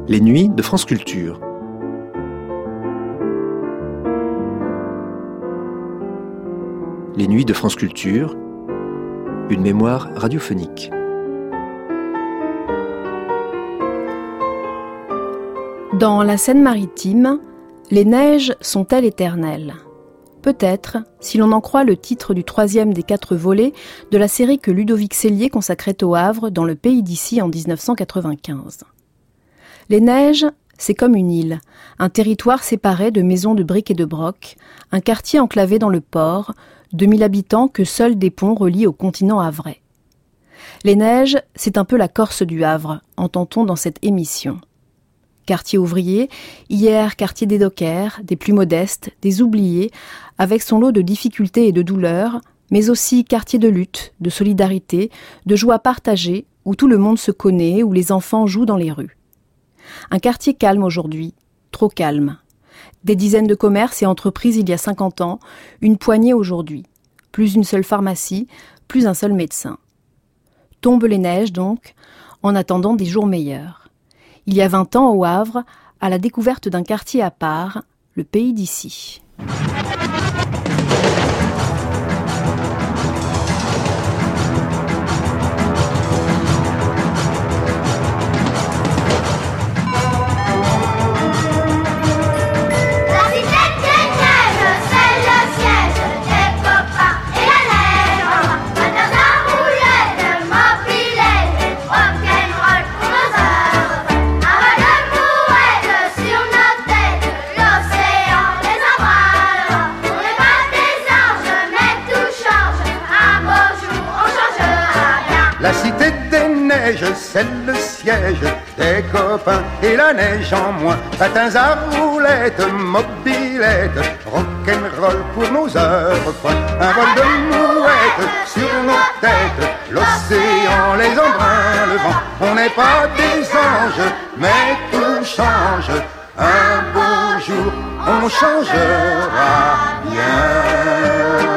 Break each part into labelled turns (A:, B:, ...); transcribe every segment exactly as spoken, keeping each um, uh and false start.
A: Les nuits de France Culture. Les nuits de France Culture, une mémoire radiophonique.
B: Dans la Seine-Maritime, les neiges sont-elles éternelles ? Peut-être, si l'on en croit le titre du troisième des quatre volets de la série que Ludovic Sellier consacrait au Havre dans Le Pays d'ici en dix-neuf cent quatre-vingt-quinze. Les neiges, c'est comme une île, un territoire séparé de maisons de briques et de broc, un quartier enclavé dans le port, deux mille habitants que seuls des ponts relient au continent havrais. Les neiges, c'est un peu la Corse du Havre, entend-on dans cette émission. Quartier ouvrier, hier quartier des dockers, des plus modestes, des oubliés, avec son lot de difficultés et de douleurs, mais aussi quartier de lutte, de solidarité, de joie partagée, où tout le monde se connaît, où les enfants jouent dans les rues. Un quartier calme aujourd'hui, trop calme. Des dizaines de commerces et entreprises il y a cinquante ans, une poignée aujourd'hui. Plus une seule pharmacie, plus un seul médecin. Tombent les neiges donc, en attendant des jours meilleurs. Il y a vingt ans au Havre, à la découverte d'un quartier à part, le Pays d'ici.
C: La cité des neiges, c'est le siège des copains et la neige en moins. Patins à roulettes, mobilettes, rock'n'roll pour nos heures folles. Un vol de mouettes sur nos têtes, l'océan, les embruns, le vent. On n'est pas des anges, mais tout change. Un beau jour, on changera bien.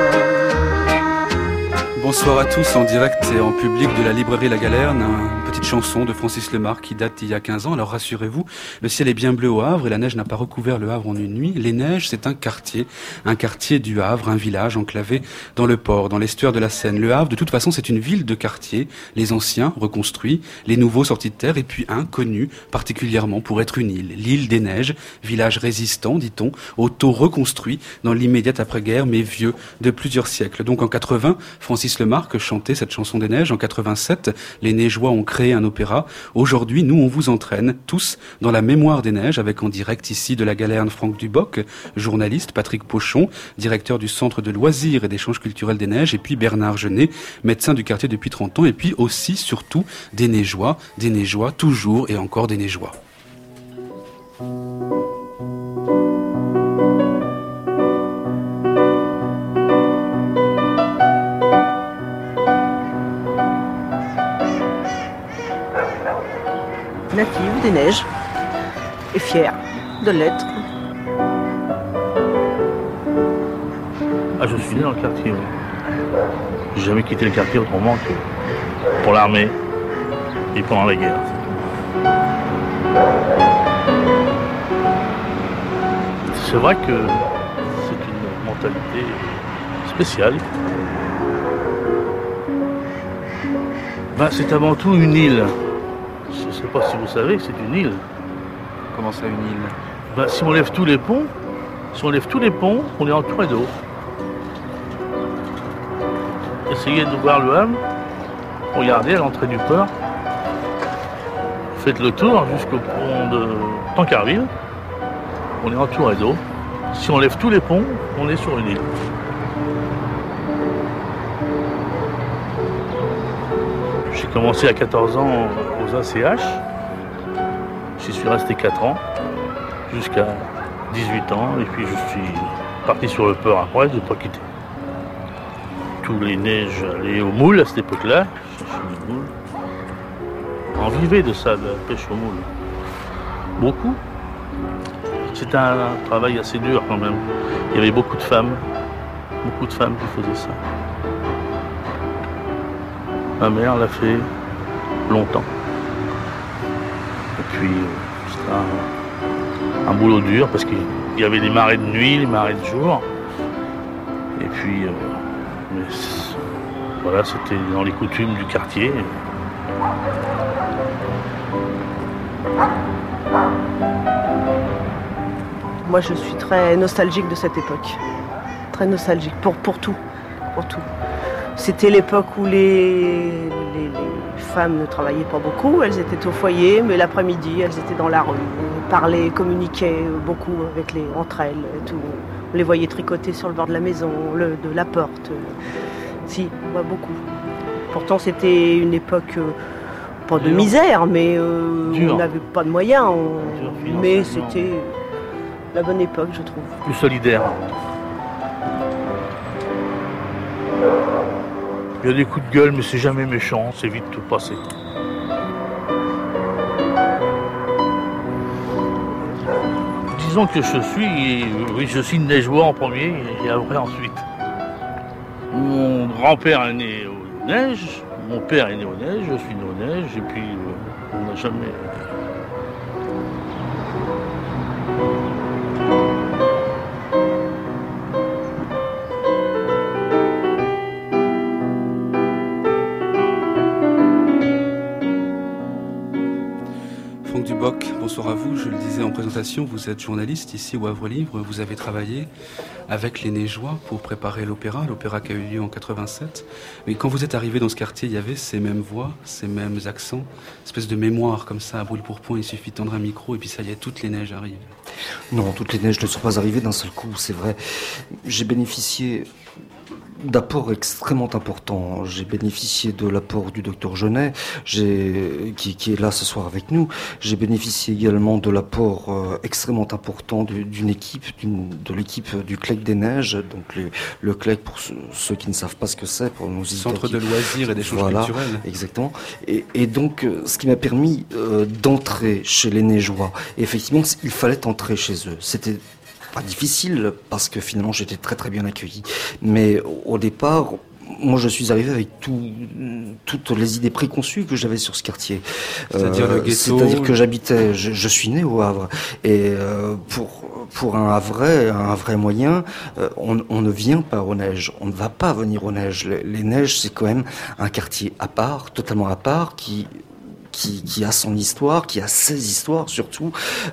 D: Bonsoir à tous, en direct et en public de la librairie La Galerne, une petite chanson de Francis Lemarque qui date d'il y a quinze ans. Alors rassurez-vous, le ciel est bien bleu au Havre et la neige n'a pas recouvert le Havre en une nuit. Les neiges, c'est un quartier, un quartier du Havre, un village enclavé dans le port, dans l'estuaire de la Seine. Le Havre, de toute façon, c'est une ville de quartier, les anciens reconstruits, les nouveaux sortis de terre et puis un connu particulièrement pour être une île, l'île des neiges, village résistant, dit-on, auto-reconstruit dans l'immédiate après-guerre, mais vieux de plusieurs siècles. Donc en quatre-vingts, Francis Lemarque chantait cette chanson des neiges. En quatre-vingt-sept, les Neigeois ont créé un opéra. Aujourd'hui, nous, on vous entraîne tous dans la mémoire des neiges avec en direct ici de la Galerne Franck Duboc, journaliste, Patrick Pochon, directeur du Centre de loisirs et d'échanges culturels des neiges, et puis Bernard Genet, médecin du quartier depuis trente ans, et puis aussi, surtout, des Neigeois, des Neigeois, toujours et encore des Neigeois.
E: Native des neiges et fière de l'être.
F: Ah, je suis né dans le quartier. Oui. J'ai jamais quitté le quartier autrement que pour l'armée et pendant la guerre. C'est vrai que c'est une mentalité spéciale. Ben, c'est avant tout une île. Je ne sais pas si vous savez, c'est une île.
D: Comment ça, une île ?
F: Ben, si on lève tous les ponts, si on lève tous les ponts, on est entouré d'eau. Essayez de voir le Havre, regardez à l'entrée du port, faites le tour jusqu'au pont de Tancarville, on est entouré d'eau. Si on lève tous les ponts, on est sur une île. J'ai commencé à quatorze ans aux A C H. J'y suis resté quatre ans, jusqu'à dix-huit ans, et puis je suis parti sur le port après, je n'ai pas quitté. Tous les neiges allaient au moule à cette époque-là, chercher le moule. On vivait de ça, de la pêche au moule. Beaucoup. C'était un travail assez dur quand même. Il y avait beaucoup de femmes, beaucoup de femmes qui faisaient ça. Ma mère l'a fait longtemps. Et puis, un, un boulot dur parce qu'il y avait des marées de nuit, des marées de jour. Et puis, euh, mais voilà, c'était dans les coutumes du quartier.
E: Moi, je suis très nostalgique de cette époque. Très nostalgique, pour, pour tout. Pour tout. C'était l'époque où les, les, les femmes ne travaillaient pas beaucoup. Elles étaient au foyer, mais l'après-midi, elles étaient dans la rue. Elles parlaient, communiquaient beaucoup avec les, entre elles. Et tout. On les voyait tricoter sur le bord de la maison, le, de la porte. Si, ouais, beaucoup. Pourtant, c'était une époque... Euh, pas de Dur. misère, mais euh, on n'avait pas de moyens. On... Mais c'était la bonne époque, je trouve.
F: Plus solidaire. Il y a des coups de gueule, mais c'est jamais méchant, c'est vite tout passé. Disons que je suis, oui, je suis neigeois en premier et Havrais ensuite. Mon grand-père est né aux neiges. Mon père est né aux neiges, je suis né aux neiges, et puis euh, on n'a jamais...
D: Franck Duboc, bonsoir à vous. Je le disais en présentation, vous êtes journaliste ici au Havre Livre. Vous avez travaillé avec les Neigeois pour préparer l'opéra, l'opéra qui a eu lieu en quatre-vingt-sept. Mais quand vous êtes arrivé dans ce quartier, il y avait ces mêmes voix, ces mêmes accents, une espèce de mémoire comme ça à brûle-pourpoint. Il suffit de tendre un micro et puis ça y est, toutes les neiges arrivent.
G: Non, toutes les neiges ne sont pas arrivées d'un seul coup, c'est vrai. J'ai bénéficié d'apports extrêmement importants. J'ai bénéficié de l'apport du docteur Genet, j'ai, qui, qui est là ce soir avec nous. J'ai bénéficié également de l'apport euh, extrêmement important du, d'une équipe, d'une, de l'équipe du C L E C des Neiges. Donc le, le C L E C, pour ceux, ceux qui ne savent pas ce que c'est, pour nos
D: Centre de loisirs et d'échanges
G: voilà,
D: culturels.
G: Exactement. Et, et donc, euh, ce qui m'a permis euh, d'entrer chez les Neigeois. Et effectivement, il fallait entrer chez eux. C'était pas difficile parce que finalement j'étais très très bien accueilli. Mais au départ, moi je suis arrivé avec tout, toutes les idées préconçues que j'avais sur ce quartier.
D: C'est-à-dire euh, le ghetto.
G: C'est-à-dire que j'habitais, je, je suis né au Havre. Et euh, pour pour un Havrais, un Havrais moyen, euh, on, on ne vient pas aux neiges. On ne va pas venir aux neiges. Les, les neiges, c'est quand même un quartier à part, totalement à part, qui Qui, qui a son histoire, qui a ses histoires surtout,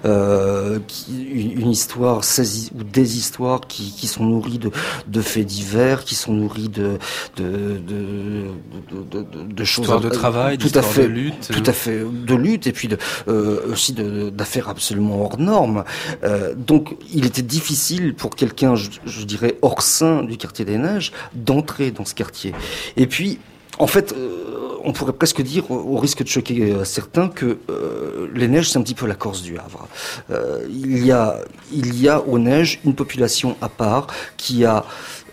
G: euh, qui, une, une histoire, ses, ou des histoires qui, qui sont nourries de, de faits divers, qui sont nourries de de de de, de, de, de choses,
D: histoire de travail,
G: tout à fait,
D: de lutte,
G: tout à fait de lutte, et puis de, euh, aussi de, d'affaires absolument hors normes. Euh, donc, il était difficile pour quelqu'un, je, je dirais hors sein du quartier des Neiges, d'entrer dans ce quartier. Et puis, en fait. Euh, On pourrait presque dire, au risque de choquer certains, que euh, les Neiges, c'est un petit peu la Corse du Havre. Euh, il y a, il y a aux Neiges une population à part qui a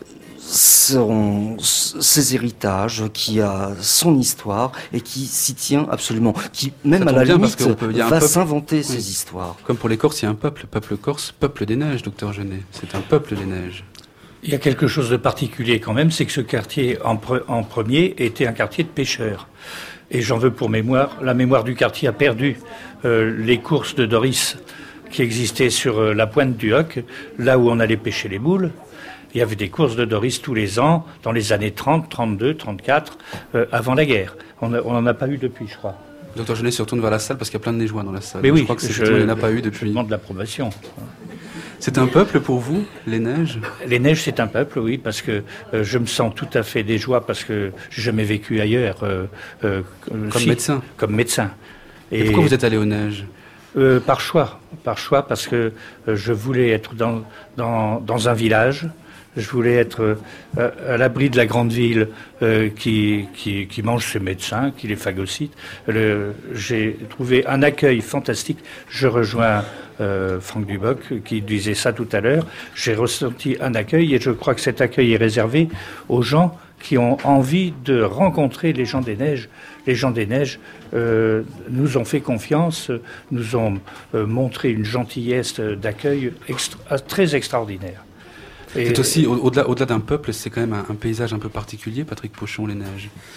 G: son, ses héritages, qui a son histoire et qui s'y tient absolument, qui même à la limite peut, va peuple, s'inventer oui. ses histoires.
D: Comme pour les Corses, il y a un peuple, peuple corse, peuple des Neiges, docteur Genet. C'est un peuple des Neiges.
H: Il y a quelque chose de particulier quand même, c'est que ce quartier en, pre- en premier était un quartier de pêcheurs. Et j'en veux pour mémoire, la mémoire du quartier a perdu euh, les courses de Doris qui existaient sur euh, la pointe du Hoc, là où on allait pêcher les moules. Il y avait des courses de Doris tous les ans, dans les années trente, trente-deux, trente-quatre, euh, avant la guerre. On n'en a pas eu depuis, je crois.
D: Docteur Genet se retourne vers la salle parce qu'il y a plein de neigeois dans la salle.
H: Mais oui,
D: je crois que c'est
H: je,
D: il n'y en a pas eu depuis.
H: Je demande l'approbation.
D: C'est un peuple pour vous, les Neiges ?
H: Les Neiges, c'est un peuple, oui, parce que euh, je me sens tout à fait des joies, parce que j'ai jamais vécu ailleurs. Euh, euh,
D: comme
H: si,
D: médecin
H: Comme médecin.
D: Et, Et pourquoi vous êtes allé aux Neiges ?
H: euh, Par choix. Par choix, parce que euh, je voulais être dans, dans, dans un village. Je voulais être euh, à l'abri de la grande ville euh, qui, qui, qui mange ses médecins, qui les phagocyte. Le, j'ai trouvé un accueil fantastique. Je rejoins euh, Franck Duboc qui disait ça tout à l'heure. J'ai ressenti un accueil et je crois que cet accueil est réservé aux gens qui ont envie de rencontrer les gens des Neiges. Les gens des Neiges euh, nous ont fait confiance, nous ont euh, montré une gentillesse d'accueil extra, très extraordinaire.
D: Et c'est aussi, au-delà, au-delà d'un peuple, c'est quand même un, un paysage un peu particulier, Patrick Pochon, les Neiges.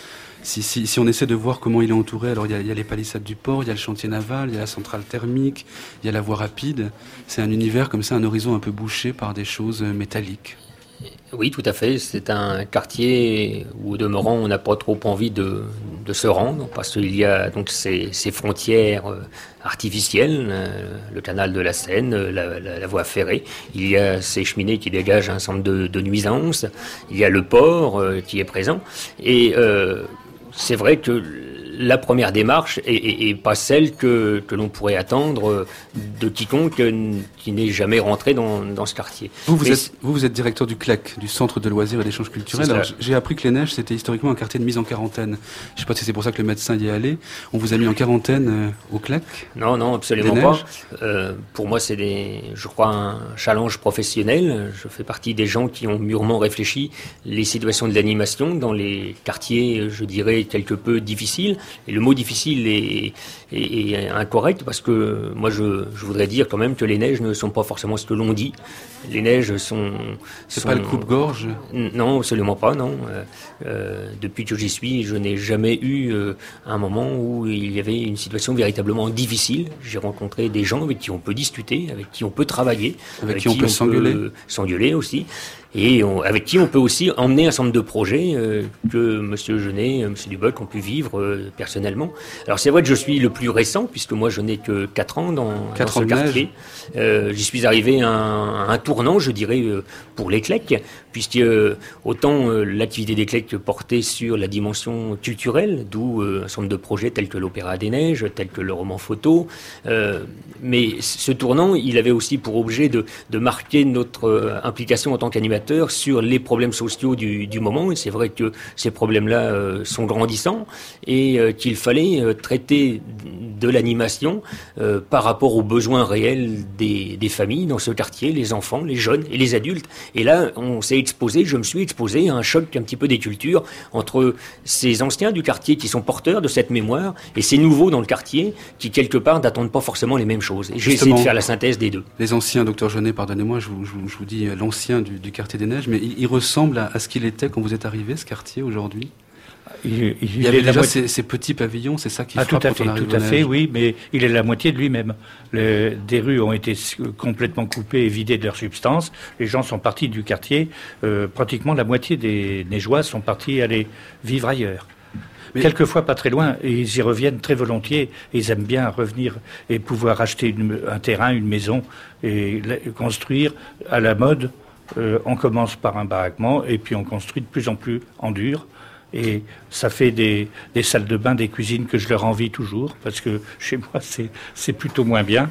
D: Si, si, si on essaie de voir comment il est entouré, alors il y, a, il y a les palissades du port, il y a le chantier naval, il y a la centrale thermique, il y a la voie rapide. C'est un univers comme ça, un horizon un peu bouché par des choses métalliques.
I: Oui, tout à fait. C'est un quartier où, au demeurant, on n'a pas trop envie de, de se rendre, parce qu'il y a donc ces, ces frontières artificielles, euh, le canal de la Seine, la, la, la voie ferrée. Il y a ces cheminées qui dégagent un centre de, de nuisances. Il y a le port euh, qui est présent. Et euh, c'est vrai que la première démarche est, est, est pas celle que, que l'on pourrait attendre de quiconque qui n'est jamais rentré dans, dans ce quartier.
D: Vous, vous, êtes, vous, vous êtes directeur du C L E C, du Centre de loisirs et d'échanges culturels. Alors, j'ai appris que les Neiges, c'était historiquement un quartier de mise en quarantaine. Je ne sais pas si c'est pour ça que le médecin y est allé. On vous a mis en quarantaine euh, au C L E C?
I: Non, non, absolument pas. Euh, pour moi, c'est, des, je crois, un challenge professionnel. Je fais partie des gens qui ont mûrement réfléchi les situations de l'animation dans les quartiers, je dirais, quelque peu difficiles. Et le mot difficile est, est, est incorrect parce que moi je, je voudrais dire quand même que les neiges ne sont pas forcément ce que l'on dit. Les neiges sont...
D: C'est
I: sont...
D: pas le coupe-gorge?
I: Non, absolument pas, non. Euh, euh, depuis que j'y suis, je n'ai jamais eu euh, un moment où il y avait une situation véritablement difficile. J'ai rencontré des gens avec qui on peut discuter, avec qui on peut travailler.
D: Avec, avec qui, qui on peut s'engueuler.
I: Peut s'engueuler aussi. Et on, avec qui on peut aussi emmener un certain nombre de projets euh, que M. Genet, M. Duboc ont pu vivre euh, personnellement. Alors c'est vrai que je suis le plus récent, puisque moi je n'ai que quatre ans dans, dans ce quartier. Euh, j'y suis arrivé à un, un tournant, je dirais, euh, pour les C L E C, puisque euh, autant euh, l'activité des C L E C portait sur la dimension culturelle, d'où euh, un certain nombre de projets tels que l'Opéra des Neiges, tels que le roman photo, euh, mais ce tournant, il avait aussi pour objet de, de marquer notre euh, implication en tant qu'animateur sur les problèmes sociaux du, du moment. Et c'est vrai que ces problèmes-là euh, sont grandissants et euh, qu'il fallait euh, traiter de l'animation euh, par rapport aux besoins réels des, des familles dans ce quartier, les enfants, les jeunes et les adultes. Et là, on s'est exposé, je me suis exposé à un choc un petit peu des cultures entre ces anciens du quartier qui sont porteurs de cette mémoire et ces nouveaux dans le quartier qui, quelque part, n'attendent pas forcément les mêmes choses. Et j'ai essayé de faire la synthèse des deux.
D: Les anciens, docteur Genet, pardonnez-moi, je vous, je vous, je vous dis l'ancien du, du quartier des Neiges, mais il, il ressemble à, à ce qu'il était quand vous êtes arrivé, ce quartier, aujourd'hui? Il, il, il y avait déjà moitié... ces, ces petits pavillons, c'est ça qui
H: ah,
D: frappe
H: tout à fait,
D: quand on arrive
H: tout à
D: au
H: fait,
D: Neige.
H: oui, mais il est la moitié de lui-même. Le, des rues ont été complètement coupées et vidées de leur substance. Les gens sont partis du quartier. Euh, pratiquement la moitié des Neigeois sont partis aller vivre ailleurs. Mais... Quelquefois pas très loin, et ils y reviennent très volontiers. Ils aiment bien revenir et pouvoir acheter une, un terrain, une maison et construire à la mode. Euh, on commence par un baraquement et puis on construit de plus en plus en dur. Et ça fait des, des salles de bain, des cuisines que je leur envie toujours, parce que chez moi, c'est, c'est plutôt moins bien.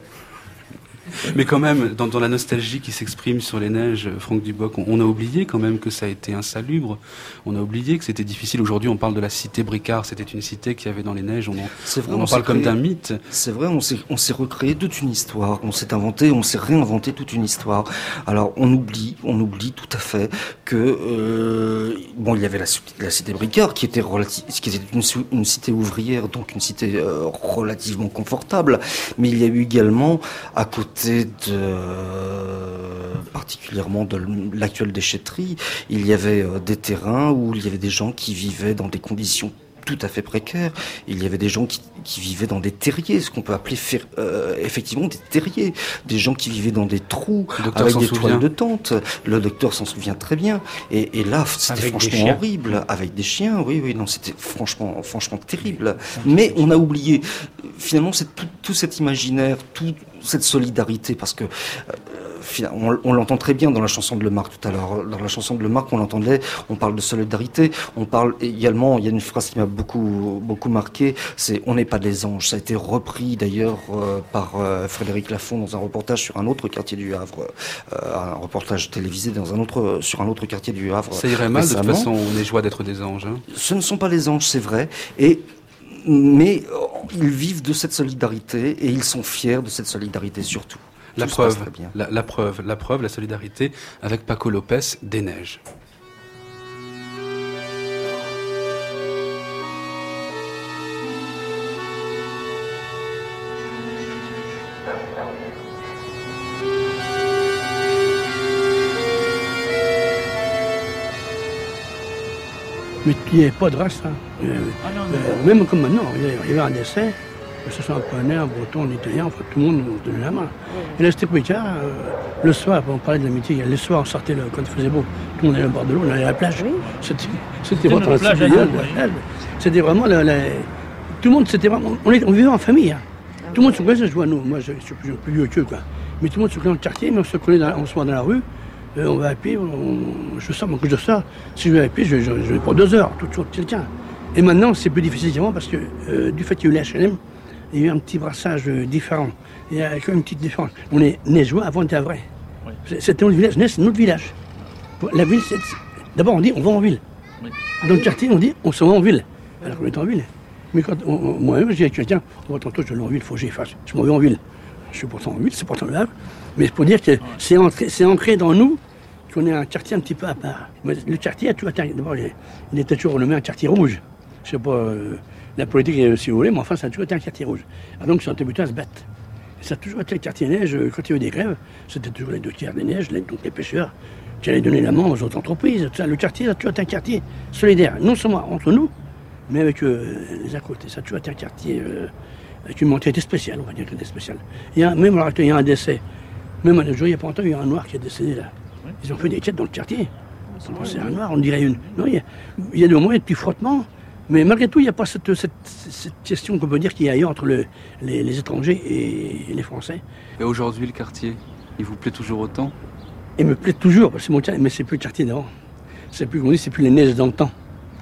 D: Mais quand même, dans, dans la nostalgie qui s'exprime sur les Neiges, Franck Duboc, on, on a oublié quand même que ça a été insalubre. On a oublié que c'était difficile. Aujourd'hui, on parle de la cité Bricard. C'était une cité qu'il y avait dans les Neiges. On en, c'est vrai, on en on parle comme créé, d'un mythe.
G: C'est vrai, on s'est, on s'est recréé toute une histoire. On s'est inventé, on s'est réinventé toute une histoire. Alors, on oublie, on oublie tout à fait que euh, bon, il y avait la, la cité Bricard qui était relative, qui était une, une cité ouvrière, donc une cité euh, relativement confortable. Mais il y a eu également à côté de, euh, particulièrement de l'actuelle déchetterie, il y avait euh, des terrains où il y avait des gens qui vivaient dans des conditions tout à fait précaires. Il y avait des gens qui, qui vivaient dans des terriers, ce qu'on peut appeler faire, euh, effectivement des terriers, des gens qui vivaient dans des trous avec des toiles de tente. Le docteur s'en souvient très bien. Et, et là, c'était avec franchement horrible, avec des chiens. Oui, oui, non, c'était franchement, franchement terrible. Mais on a oublié finalement c'est tout, tout cet imaginaire, toute cette solidarité, parce que euh, on, on l'entend très bien dans la chanson de Lemarque tout à l'heure. Dans la chanson de Lemarque, on l'entendait, on parle de solidarité, on parle également, il y a une phrase qui m'a beaucoup, beaucoup marqué, c'est « on n'est pas des anges ». Ça a été repris d'ailleurs euh, par euh, Frédéric Lafont dans un reportage sur un autre quartier du Havre, euh, un reportage télévisé dans un autre, sur un autre quartier du Havre.
D: Ça irait mal, récemment. De toute façon, on est joie d'être des anges. Hein.
G: Ce ne sont pas les anges, c'est vrai, et mais ils vivent de cette solidarité et ils sont fiers de cette solidarité surtout.
D: La preuve, la, la preuve, la preuve, la solidarité avec Paco Lopez des Neiges.
J: Mais il n'y avait pas de race. Hein. Euh,
F: Ah non, non.
J: euh, même comme maintenant, il y avait- il y avait un décès, que ce soit un polonais, un breton, un italien, enfin tout le monde nous donnait la main. Et là, c'était plus tard, euh, le soir, on parlait de l'amitié, le soir, on sortait le- quand il faisait beau, tout le monde allait au bord de l'eau, on allait à la plage. C'était, c'était
F: notre
J: vraiment
F: plage à
J: génial,
F: nous,
J: la
F: oui.
J: plage. C'était vraiment la, la- tout le monde, c'était vraiment, on, est- on vivait en famille. Hein. Tout le monde se connaissait, je vois, nous, moi, je suis plus, plus vieux qu'eux, quoi. Mais tout le monde se connaît dans le quartier, mais on se connaît, dans, on se voit dans la rue, euh, on va à pied, on- je sors, moi, quand je sors, si je vais à pied, je, je, je vais pour deux heures, tout toujours quelqu'un. Et maintenant, c'est plus difficile qu'avant parce que euh, du fait qu'il y a eu l'H L M, il y a eu un petit brassage euh, différent. Il y a quand même une petite différence. On est Neigeois avant d'être vrai.
F: Oui.
J: C'est- C'était notre village, Neige, c'est notre village. La ville, c'est. c'est- D'abord, on dit on va en ville.
F: Oui.
J: Dans le quartier, on dit on s'en va en ville. Alors qu'on est en ville. Mais quand on- on- moi-même, je dis à quelqu'un, on va tantôt, je vais en ville, il faut que j'y fasse. Je m'en vais en ville. Je suis pourtant en ville, c'est pourtant le Havre. Mais c'est pour dire que c'est ancré, c'est ancré dans nous qu'on est un quartier un petit peu à part. Mais le quartier a toujours été. D'abord, il il était toujours renommé un quartier rouge. Je sais pas, euh, la politique, euh, si vous voulez, mais enfin, ça a toujours été un quartier rouge. Ah, donc, c'est un débutant à se battre. Et ça a toujours été le quartier neige. euh, Quand il y a eu des grèves, c'était toujours les deux tiers des neiges, les, donc les pêcheurs, qui allaient donner la main aux autres entreprises. Tout ça. Le quartier, ça a toujours été un quartier solidaire, non seulement entre nous, mais avec euh, les à côté. Ça a toujours été un quartier euh, avec une mentalité spéciale, on va dire, une spéciale. Il y a, même alors qu'il y a un décès, même un jour, il n'y a pas longtemps, il y a un noir qui est décédé là. Ils ont fait des quêtes dans le quartier. C'est un noir, on dirait une. Non, il y a, il y a des moments, il y a des petits frottements. Mais malgré tout, il n'y a pas cette, cette, cette question qu'on peut dire qu'il y a ailleurs entre le, les, les étrangers et les Français.
D: Et aujourd'hui, le quartier, il vous plaît toujours autant?
J: Il me plaît toujours, parce que c'est mon quartier, mais c'est plus le quartier d'avant. C'est plus, on dit, c'est plus les neiges dans le temps.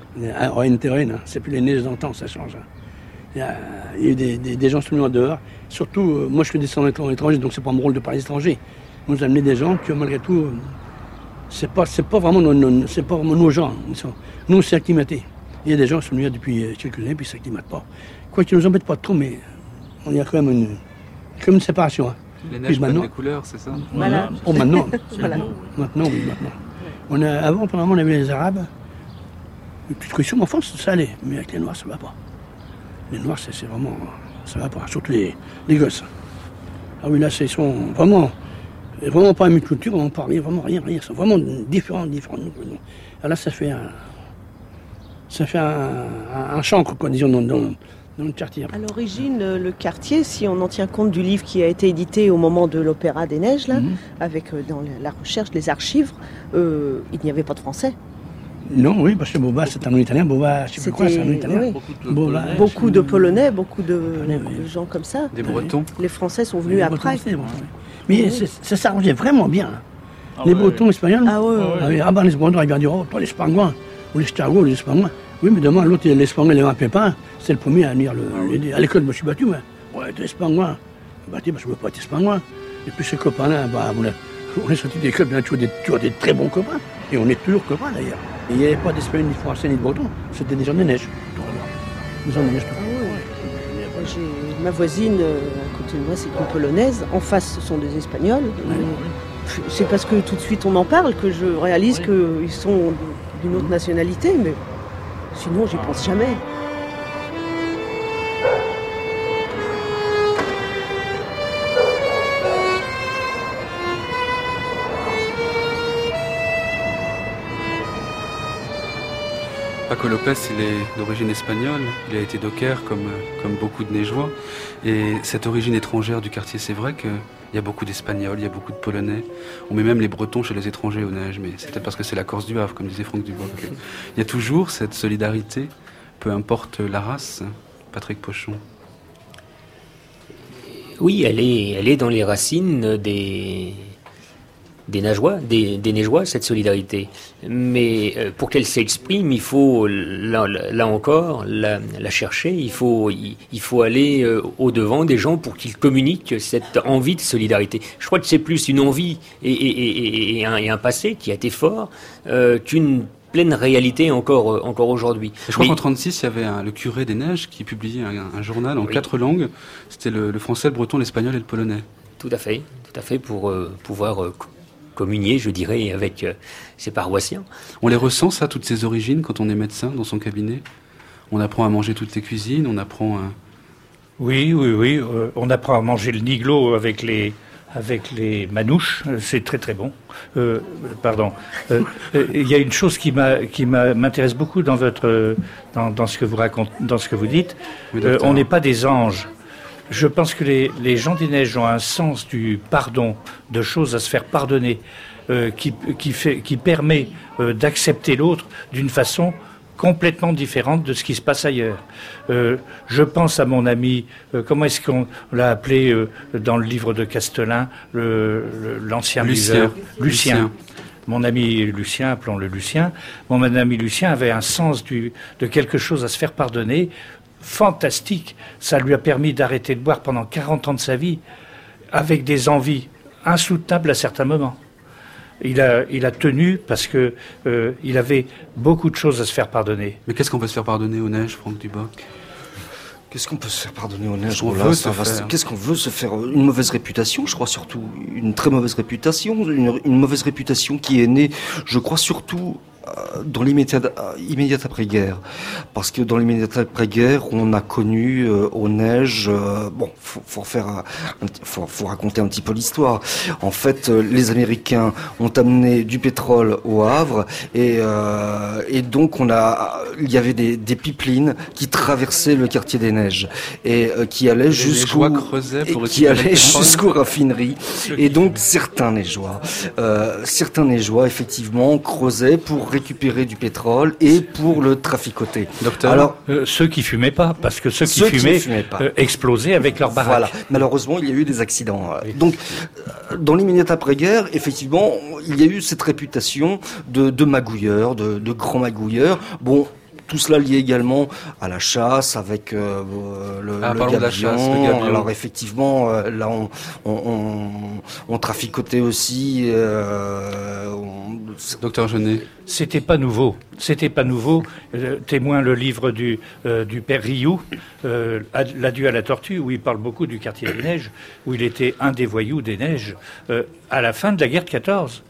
J: En N T R N, hein, c'est plus les neiges dans le temps, ça change. Hein. Il y a, il y a eu des, des, des gens venus en dehors. Surtout, euh, moi je suis descendant étranger, donc c'est pas mon rôle de parler étranger. Moi j'ai amené des gens qui, malgré tout, euh, c'est pas, c'est pas vraiment nos, nos, c'est pas vraiment nos gens. Ils sont, nous, on s'est acclimatés. Il y a des gens qui sont venus depuis quelques années, puis ils ne s'acclimatent pas. Quoi qu'ils ne nous embêtent pas trop, mais on y a quand même une, comme une séparation. Hein.
D: Les neiges prennent des couleurs, c'est ça?
E: Voilà.
J: Oh, maintenant.
E: Voilà.
J: Maintenant, oui, maintenant. On a, avant, pendant on avait les Arabes. Une petite question, mais enfin, ça allait. Mais avec les Noirs, ça ne va pas. Les Noirs, c'est, c'est vraiment. Ça ne va pas. Surtout les, les gosses. Ah oui, là, ils sont vraiment. Vraiment pas la même culture, on parle vraiment rien, rien. Ils sont vraiment différents, différents. Alors là, ça fait un. Ça fait un, un, un chancre, quoi, disons, dans, dans, dans le quartier.
E: À l'origine, le, le quartier, si on en tient compte du livre qui a été édité au moment de l'Opéra des Neiges, là,
J: Mhm.
E: avec euh, dans la recherche, les archives, euh, il n'y avait pas de Français.
J: Non, oui, parce que Boba, c'est un nom italien. Boba, je sais plus quoi, c'est un nom italien.
E: oui.
F: Beaucoup de
J: Boba,
F: Polonais.
E: Beaucoup de Polonais, beaucoup de,
J: Polonais, oui.
E: de gens comme ça.
D: Des Bretons?
E: Les Français sont venus
J: Les
E: après.
J: Bretons, c'est bon, oui. Mais c'est- ça s'arrangeait vraiment bien.
F: Ah
J: les
F: ouais.
J: Bretons espagnols.
E: Ah ouais, ouais.
J: Ah, oui, ah ben, les Bretons, ils vont dire, oh, toi, les Spangouins, ou les Stargos, les Spangouins. Oui, mais demain, l'autre, l'Espagnol, il avait un pépin, c'est le premier à venir. Le, le- à l'école, je me suis battu, moi. Ouais, t'es Espangouin. Je me suis battu, parce que je ne veux pas être Espangouin. Et puis, ces copains-là, bah, on, a, on est sortis des clubs, on a toujours des, toujours des très bons copains. Et on est toujours copains, d'ailleurs. Et il n'y avait pas d'Espagnols, ni de Français, ni de Bretons. C'était des gens de neige. Des gens de neige, tout.
E: Ah ouais. Moi, j'ai- ma voisine, euh, à côté de moi, c'est une Polonaise. En face, ce sont des Espagnols. Et c'est parce que tout de suite on en parle que je réalise
F: Oui.
E: qu'ils sont d'une autre nationalité, mais sinon, j'y pense jamais.
D: Paco Lopez, il est d'origine espagnole, il a été docker comme, comme beaucoup de Neigeois. Et cette origine étrangère du quartier, c'est vrai qu'il y a beaucoup d'Espagnols, il y a beaucoup de Polonais. On met même les Bretons chez les étrangers aux neiges, mais c'est peut-être parce que c'est la Corse du Havre, comme disait Franck Duboc. Il y a toujours cette solidarité, peu importe la race. Patrick Pochon.
I: Oui, elle est, elle est dans les racines des... des Neigeois, des, des Neigeois, cette solidarité. Mais euh, pour qu'elle s'exprime, il faut, là, là encore, la, la chercher, il faut, il, il faut aller euh, au-devant des gens pour qu'ils communiquent cette envie de solidarité. Je crois que c'est plus une envie et, et, et, et, un, et un passé qui a été fort euh, qu'une pleine réalité encore, euh, encore aujourd'hui.
D: Je crois
I: Mais...
D: qu'en trente-six, il y avait un, le curé des Neiges qui publiait un, un journal en
I: oui.
D: quatre langues. C'était le, le français, le breton, l'espagnol et le polonais.
I: Tout à fait, tout à fait, pour euh, pouvoir... Euh, communier, je dirais, avec euh, ses paroissiens.
D: On les ressent, ça, toutes ces origines, quand on est médecin dans son cabinet? On apprend à manger toutes les cuisines, on apprend à...
H: Oui, oui, oui. Euh, on apprend à manger le niglo avec les, avec les manouches, c'est très très bon. Euh, pardon. Il euh, euh, y a une chose qui m'a qui m'a, m'intéresse beaucoup dans votre dans, dans ce que vous racontez, dans ce que vous dites. Oui, euh, on n'est pas des anges. Je pense que les, les gens des neiges ont un sens du pardon, de choses à se faire pardonner, euh, qui qui fait qui permet euh, d'accepter l'autre d'une façon complètement différente de ce qui se passe ailleurs. Euh, je pense à mon ami, euh, comment est-ce qu'on l'a appelé euh, dans le livre de Castelin, le, le, l'ancien
D: Lucien.
H: Lucien. Lucien. Mon ami Lucien, appelons-le Lucien, mon ami Lucien avait un sens du, de quelque chose à se faire pardonner fantastique. Ça lui a permis d'arrêter de boire pendant quarante ans de sa vie, avec des envies insoutenables à certains moments. Il a, il a tenu parce que euh, il avait beaucoup de choses à se faire pardonner.
D: Mais qu'est-ce qu'on peut se faire pardonner aux neiges, Franck Duboc ?
G: Qu'est-ce qu'on peut se faire pardonner aux neiges ?
D: Qu'est-ce qu'on veut se faire ?
G: Qu'est-ce qu'on veut se faire ? Une mauvaise réputation, je crois surtout. Une très mauvaise réputation. Une, une mauvaise réputation qui est née, je crois surtout, dans l'immédiat immédiate après-guerre. Parce que dans l'immédiate après-guerre, on a connu euh, aux neiges... Euh, bon, faut, faut, faire un, un, faut, faut raconter un petit peu l'histoire. En fait, euh, les Américains ont amené du pétrole au Havre et, euh, et donc on a, il y avait des, des pipelines qui traversaient le quartier des Neiges et euh, qui allaient jusqu'au qui allaient jusqu'aux raffineries. Et donc certains neigeois, euh, certains neigeois effectivement creusaient pour récupérer du pétrole et pour le traficoter.
H: Docteur, alors euh, ceux qui fumaient pas, parce que ceux qui ceux fumaient, qui fumaient euh, explosaient avec leur baraque.
G: Voilà. Malheureusement, il y a eu des accidents. Oui. Donc, euh, dans l'immédiate après-guerre, effectivement, il y a eu cette réputation de, de magouilleurs, de, de grands magouilleurs. Bon. Tout cela lié également à la chasse avec euh, le,
D: ah,
G: le, gabion.
D: La chasse, le gabion.
G: Alors effectivement, euh, là on, on, on, on traficotait aussi. Euh, on...
D: Docteur Jeunet.
H: C'était pas nouveau. C'était pas nouveau. Euh, témoin le livre du, euh, du père Rioux, euh, L'adieu à la tortue, où il parle beaucoup du quartier des Neiges, où il était un des voyous des Neiges euh, à la fin de la guerre de quatorze.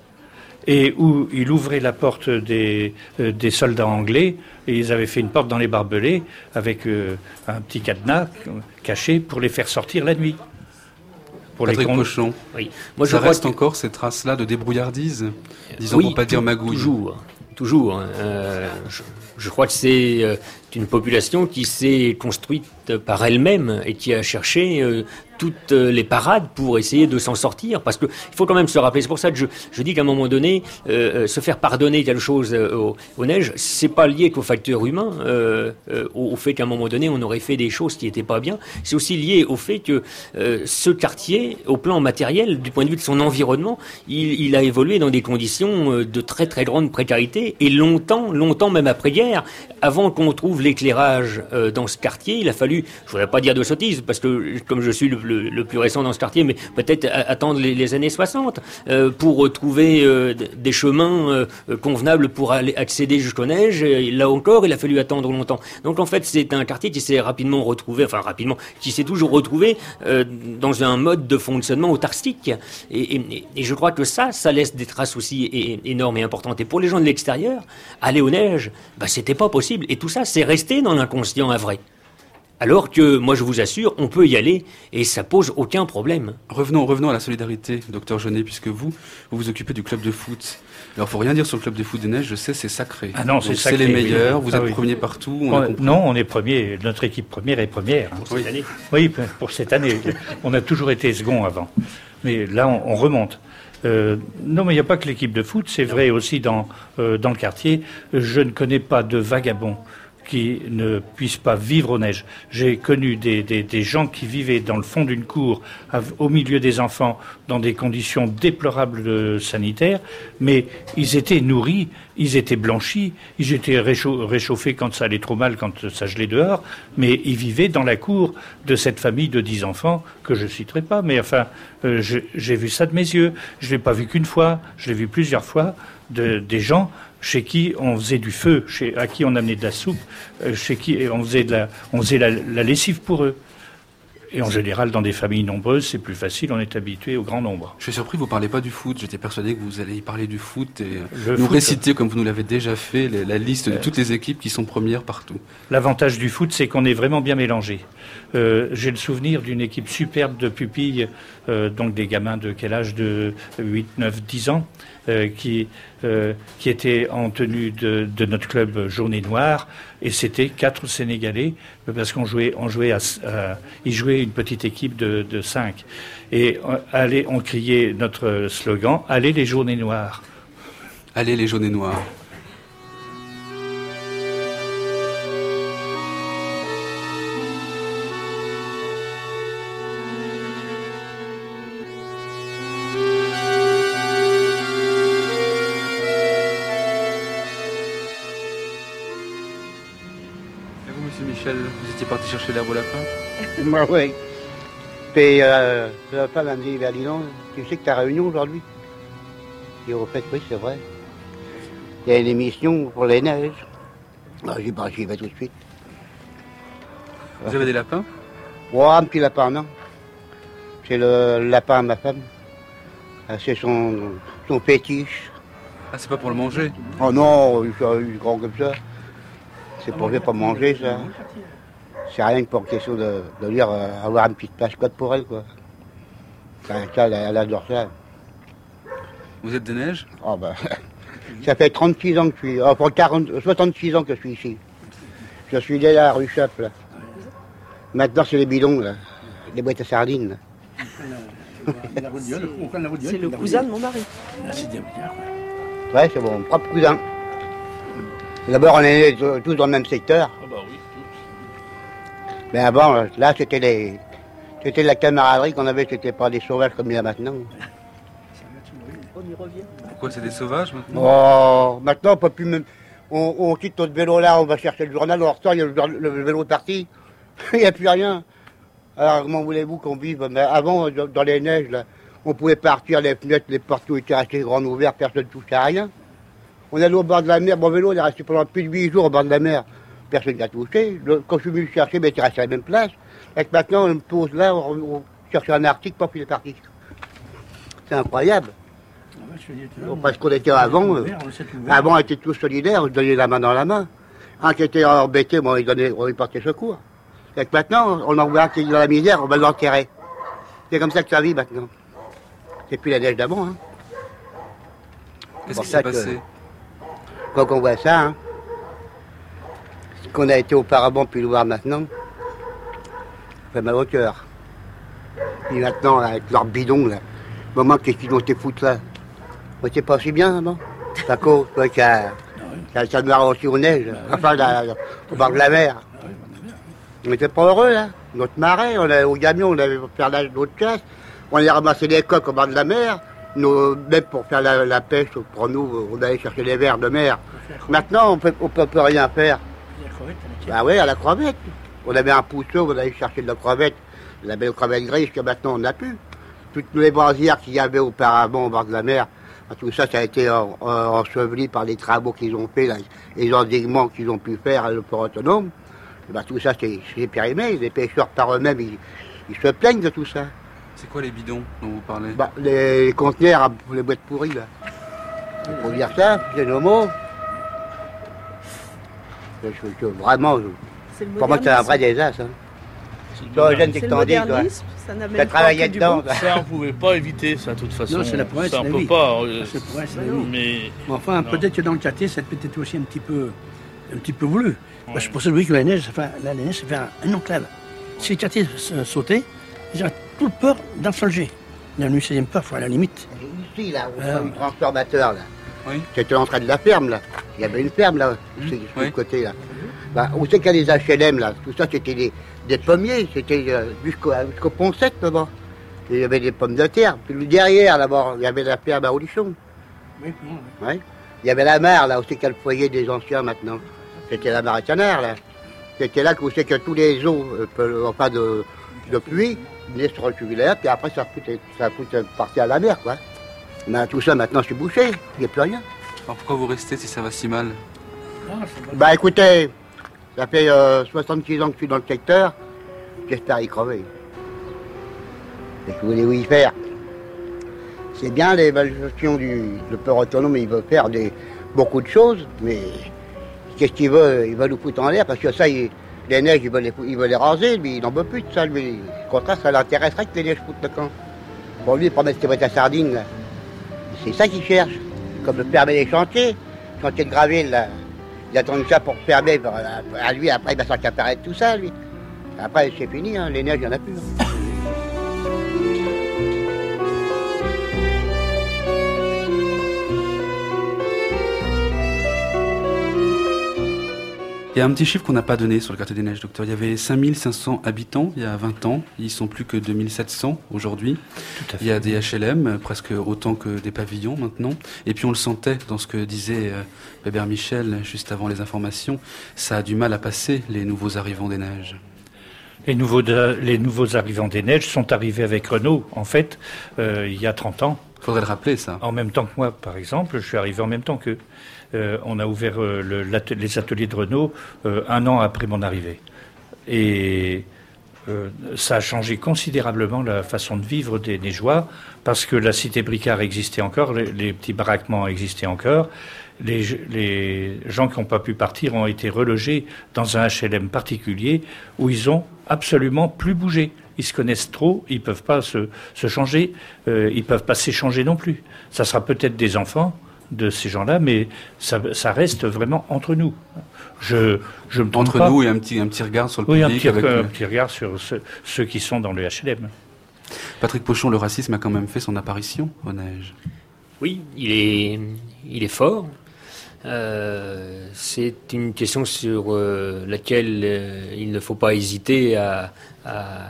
H: Et où il ouvrait la porte des, euh, des soldats anglais, et ils avaient fait une porte dans les barbelés avec euh, un petit cadenas caché pour les faire sortir la nuit.
D: Pour Patrick les Pochon, oui. Moi, ça je reste que... encore ces traces-là de débrouillardise, disons
I: oui,
D: pour pas
I: tout,
D: dire magouille.
I: Toujours, toujours. Euh, je, je crois que c'est euh, une population qui s'est construite par elle-même et qui a cherché euh, toutes les parades pour essayer de s'en sortir, parce que il faut quand même se rappeler, c'est pour ça que je, je dis qu'à un moment donné, euh, se faire pardonner quelque chose euh, aux, aux neiges, c'est pas lié qu'au facteur humain, euh, euh, au, au fait qu'à un moment donné, on aurait fait des choses qui n'étaient pas bien, c'est aussi lié au fait que euh, ce quartier, au plan matériel, du point de vue de son environnement, il, il a évolué dans des conditions de très très grande précarité, et longtemps, longtemps même après-guerre, avant qu'on trouve l'éclairage euh, dans ce quartier, il a fallu, je voudrais pas dire de sottises, parce que comme je suis le Le, le plus récent dans ce quartier, mais peut-être attendre les, les années soixante euh, pour trouver euh, des chemins euh, convenables pour aller accéder jusqu'aux neiges. Et là encore, il a fallu attendre longtemps. Donc en fait, c'est un quartier qui s'est rapidement retrouvé, enfin rapidement, qui s'est toujours retrouvé euh, dans un mode de fonctionnement autarcique. Et, et, et je crois que ça, ça laisse des traces aussi é, énormes et importantes. Et pour les gens de l'extérieur, aller aux neiges, bah, c'était pas possible. Et tout ça, c'est resté dans l'inconscient à vrai. Alors que, moi je vous assure, on peut y aller et ça pose aucun problème.
D: Revenons, revenons à la solidarité, docteur Jeunet, puisque vous, vous vous occupez du club de foot. Alors, faut rien dire sur le club de foot des Neiges, je sais, c'est sacré.
H: Ah non, c'est sacré.
D: C'est les meilleurs,
H: oui.
D: vous
H: ah
D: êtes
H: oui.
D: premiers partout. On
H: on,
D: a
H: non, on est premier, notre équipe première est première.
I: Pour cette
H: oui.
I: année.
H: Oui, pour cette année. On a toujours été second avant. Mais là, on, on remonte. Euh, non, mais il n'y a pas que l'équipe de foot, c'est vrai aussi dans, euh, dans le quartier. Je ne connais pas de vagabonds qui ne puissent pas vivre aux neiges. J'ai connu des, des, des gens qui vivaient dans le fond d'une cour, au milieu des enfants, dans des conditions déplorables de sanitaires, mais ils étaient nourris, ils étaient blanchis, ils étaient réchauff- réchauffés quand ça allait trop mal, quand ça gelait dehors, mais ils vivaient dans la cour de cette famille de dix enfants, que je ne citerai pas, mais enfin, euh, je, j'ai vu ça de mes yeux. Je ne l'ai pas vu qu'une fois, je l'ai vu plusieurs fois, de, des gens chez qui on faisait du feu, chez, à qui on amenait de la soupe, euh, chez qui on faisait, de la, on faisait la, la lessive pour eux. Et en général, dans des familles nombreuses, c'est plus facile, on est habitué au grand nombre.
D: Je suis surpris, vous ne parlez pas du foot. J'étais persuadé que vous alliez y parler du foot et
H: Le
D: nous
H: foot,
D: réciter, comme vous nous l'avez déjà fait, les, la liste de
H: euh,
D: toutes les équipes qui sont premières partout.
H: L'avantage du foot, c'est qu'on est vraiment bien mélangé. euh, j'ai le souvenir d'une équipe superbe de pupilles, euh, donc des gamins de quel âge, de huit, neuf, dix ans, euh, qui, euh, qui étaient en tenue de, de notre club Journée Noire, et c'était quatre Sénégalais, parce qu'on jouait, on jouait à, à, ils jouaient une petite équipe de, de cinq. Et on, allez, on criait notre slogan, « Allez les Journées Noires ».
D: Allez les jaunes et noirs. Et vous, monsieur Michel, vous étiez parti chercher l'herbe au lapin?
K: Moi, oui. Puis, euh, la femme m'a dit, ben, dis donc, tu sais que t'as réunion aujourd'hui? J'ai dit, au fait, oui, c'est vrai. Il y a une émission pour les neiges. Ah, j'ai dit, bah, j'y vais tout de suite.
D: Vous avez des lapins?
K: Ouais, un petit lapin, non. C'est le lapin à ma femme. Ah, c'est son, son fétiche.
D: Ah, c'est pas pour le manger?
K: Oh non, il est grand comme ça. C'est pour pas manger, ça. C'est rien que pour question de, de dire euh, avoir une petite mascotte pour elle, quoi. Ça, elle, elle adore ça.
D: Vous êtes des neiges?
K: Oh, bah, ça fait trente-six ans que je suis... Enfin, quarante, soixante-six ans que je suis ici. Je suis né là, à rue Chappe, là. Maintenant, c'est les bidons, là. Les boîtes à sardines, là.
E: C'est le cousin de mon mari.
K: Ouais, c'est mon propre cousin. D'abord, on est nés tous dans le même secteur.
F: Ah bah oui, tous.
K: Mais avant, là, c'était les... C'était la camaraderie qu'on avait, c'était pas des sauvages comme il y a maintenant.
E: On y revient.
D: Pourquoi c'est des sauvages maintenant?
K: Oh, maintenant, on peut plus même... On, on quitte notre vélo là, on va chercher le journal, on ressort, il y a le, le vélo est parti. Il n'y a plus rien. Alors, comment voulez-vous qu'on vive? Mais avant, dans les neiges, là, on pouvait partir, les fenêtres, les portes tout étaient restées grandes ouvertes, personne ne touchait à rien. On allait au bord de la mer, mon vélo, il est resté pendant plus de huit jours au bord de la mer. Personne n'a touché. Quand je suis venu le chercher, ben, il était resté à la même place. Et que maintenant, on me pose là, on, on cherche un article, pas qu'il est parti. C'est incroyable. Parce qu'on était avant, euh, avant on était tous solidaires, on se donnait la main dans la main. Un qui était embêté, bon, il donnait, on lui portait secours. Et que maintenant, on envoie un qui est dans la misère, on va l'enterrer. C'est comme ça que ça vit maintenant. C'est plus la neige d'avant. Hein.
D: Qu'est-ce qui s'est passé?
K: Quand on voit ça, hein, ce qu'on a été auparavant, puis le voir maintenant, ça fait mal au cœur. Puis maintenant, là, avec leur bidon, là, maman, qu'est-ce qu'ils ont été foutre là? Moi, c'est pas si bien, non? D'accord, toi qui a, ça nous a aussi aux neiges, enfin, là, là, au bord de la mer. On n'était pas heureux, là. Notre marais, on allait au camion, on allait faire notre chasse, on allait ramasser des coques au bord de la mer. Nos, même pour faire la, la pêche, pour nous, on allait chercher les vers de mer. Maintenant, on peut, on peut, peut rien faire. Ah oui, à la crevette. On avait un pousseau, on allait chercher de la crevette, la belle crevette grise que maintenant on n'a plus. Toutes les brasières qu'il y avait auparavant au bord de la mer, tout ça, ça a été en, en, enseveli par les travaux qu'ils ont fait, là, les endiguements qu'ils ont pu faire à le port autonome. Et ben, tout ça, c'est périmé. Les pêcheurs par eux-mêmes, ils, ils se plaignent de tout ça.
D: C'est quoi les bidons dont vous parlez?
K: Bah, les conteneurs pour les boîtes pourries, là. Pour dire ça, c'est nos mots. Je, je, je, vraiment, je, pour moi, c'est un vrai désastre. Hein.
E: C'est le modernisme, ça n'a même pas que du bon.
F: Ça, on ne pouvait pas éviter ça, de toute façon.
J: Non, c'est la province,
F: ça, on
J: la
F: peut
J: vie.
F: pas.
J: Ça, c'est la province, la vie.
F: Mais,
J: mais enfin, peut-être que dans le quartier, c'est peut-être aussi un petit peu, un petit peu voulu. Ouais. C'est pour ça que la neige, ça fait, la neige, ça fait un, un enclave. Si le quartier sautait, ils auraient tout le peur d'enfalger. La nuit, c'est peur, à la limite.
K: Ici, là, où euh, le transformateur, là.
D: Oui.
K: C'était l'entrée de la ferme, là. Il y avait une ferme, là, mmh. sur oui. le côté, là. Bah, où c'est qu'il y a les H L M, là? Tout ça, c'était des, des pommiers. C'était euh, jusqu'au jusqu'au pont sept, là-bas. Il y avait des pommes de terre. Puis derrière, là-bas, il y avait la ferme à Aulichon. Oui, oui. Ouais. Il y avait la mare, là, où c'est qu'il y a le foyer des anciens, maintenant. C'était la mare à Canard, là. C'était là où c'est que tous les eaux, euh, enfin, de, de pluie, venaient se recumuler, puis après, ça foutait, ça foutait partir à la mer, quoi. Mais tout ça, maintenant, c'est bouché. Il n'y a plus rien.
D: Alors pourquoi vous restez si ça va si mal?
K: Bah, écoutez, ça fait euh, soixante-six ans que je suis dans le secteur. J'espère y crever. Et que voulez-vous y faire? C'est bien l'évaluation du port autonome, il veut faire des, beaucoup de choses, mais qu'est-ce qu'il veut? Il va nous foutre en l'air, parce que ça, il, Les neiges, il veut les, il veut les raser, lui, il n'en veut plus de ça, lui. Au contraire, ça l'intéresserait que les neiges foutent le camp. Pour lui, pour mettre ses boîtes à sardines, là, c'est ça qu'il cherche. Comme le permet des chantiers, chantier de Graville, là. Il attend ça pour fermer, à lui, après il va s'accaparer de tout ça, lui. Après, c'est fini, hein, les neiges, il n'y en a plus. Hein.
D: Il y a un petit chiffre qu'on n'a pas donné sur le quartier des Neiges, docteur. Il y avait cinq mille cinq cents habitants il y a vingt ans. Ils sont plus que deux mille sept cents aujourd'hui. Tout à fait. Il y a des H L M, presque autant que des pavillons maintenant. Et puis on le sentait dans ce que disait euh, Weber Michel juste avant les informations. Ça a du mal à passer, les nouveaux arrivants des Neiges.
H: Les nouveaux, de, les nouveaux arrivants des Neiges sont arrivés avec Renault, en fait, euh, il y a trente ans.
D: Il faudrait le rappeler, ça.
H: En même temps que moi, par exemple, je suis arrivé en même temps qu'eux. Euh, on a ouvert euh, le, les ateliers de Renault euh, un an après mon arrivée. Et euh, ça a changé considérablement la façon de vivre des Neigeois, parce que la cité Bricard existait encore, les, les petits baraquements existaient encore. Les, les gens qui n'ont pas pu partir ont été relogés dans un H L M particulier où ils ont absolument plus bougé. Ils se connaissent trop, ils ne peuvent pas se, se changer, euh, ils ne peuvent pas s'échanger non plus. Ça sera peut-être des enfants de ces gens-là, mais ça, ça reste vraiment entre nous. Je, je me trompe
D: entre
H: pas.
D: nous et un petit, un petit regard sur le
H: oui,
D: public.
H: Oui, un,
D: avec
H: un
D: le...
H: petit regard sur ceux, ceux qui sont dans le H L M.
D: Patrick Pochon, le racisme a quand même fait son apparition aux Neiges.
I: Oui, il est, il est fort. Euh, c'est une question sur euh, laquelle euh, il ne faut pas hésiter à, à,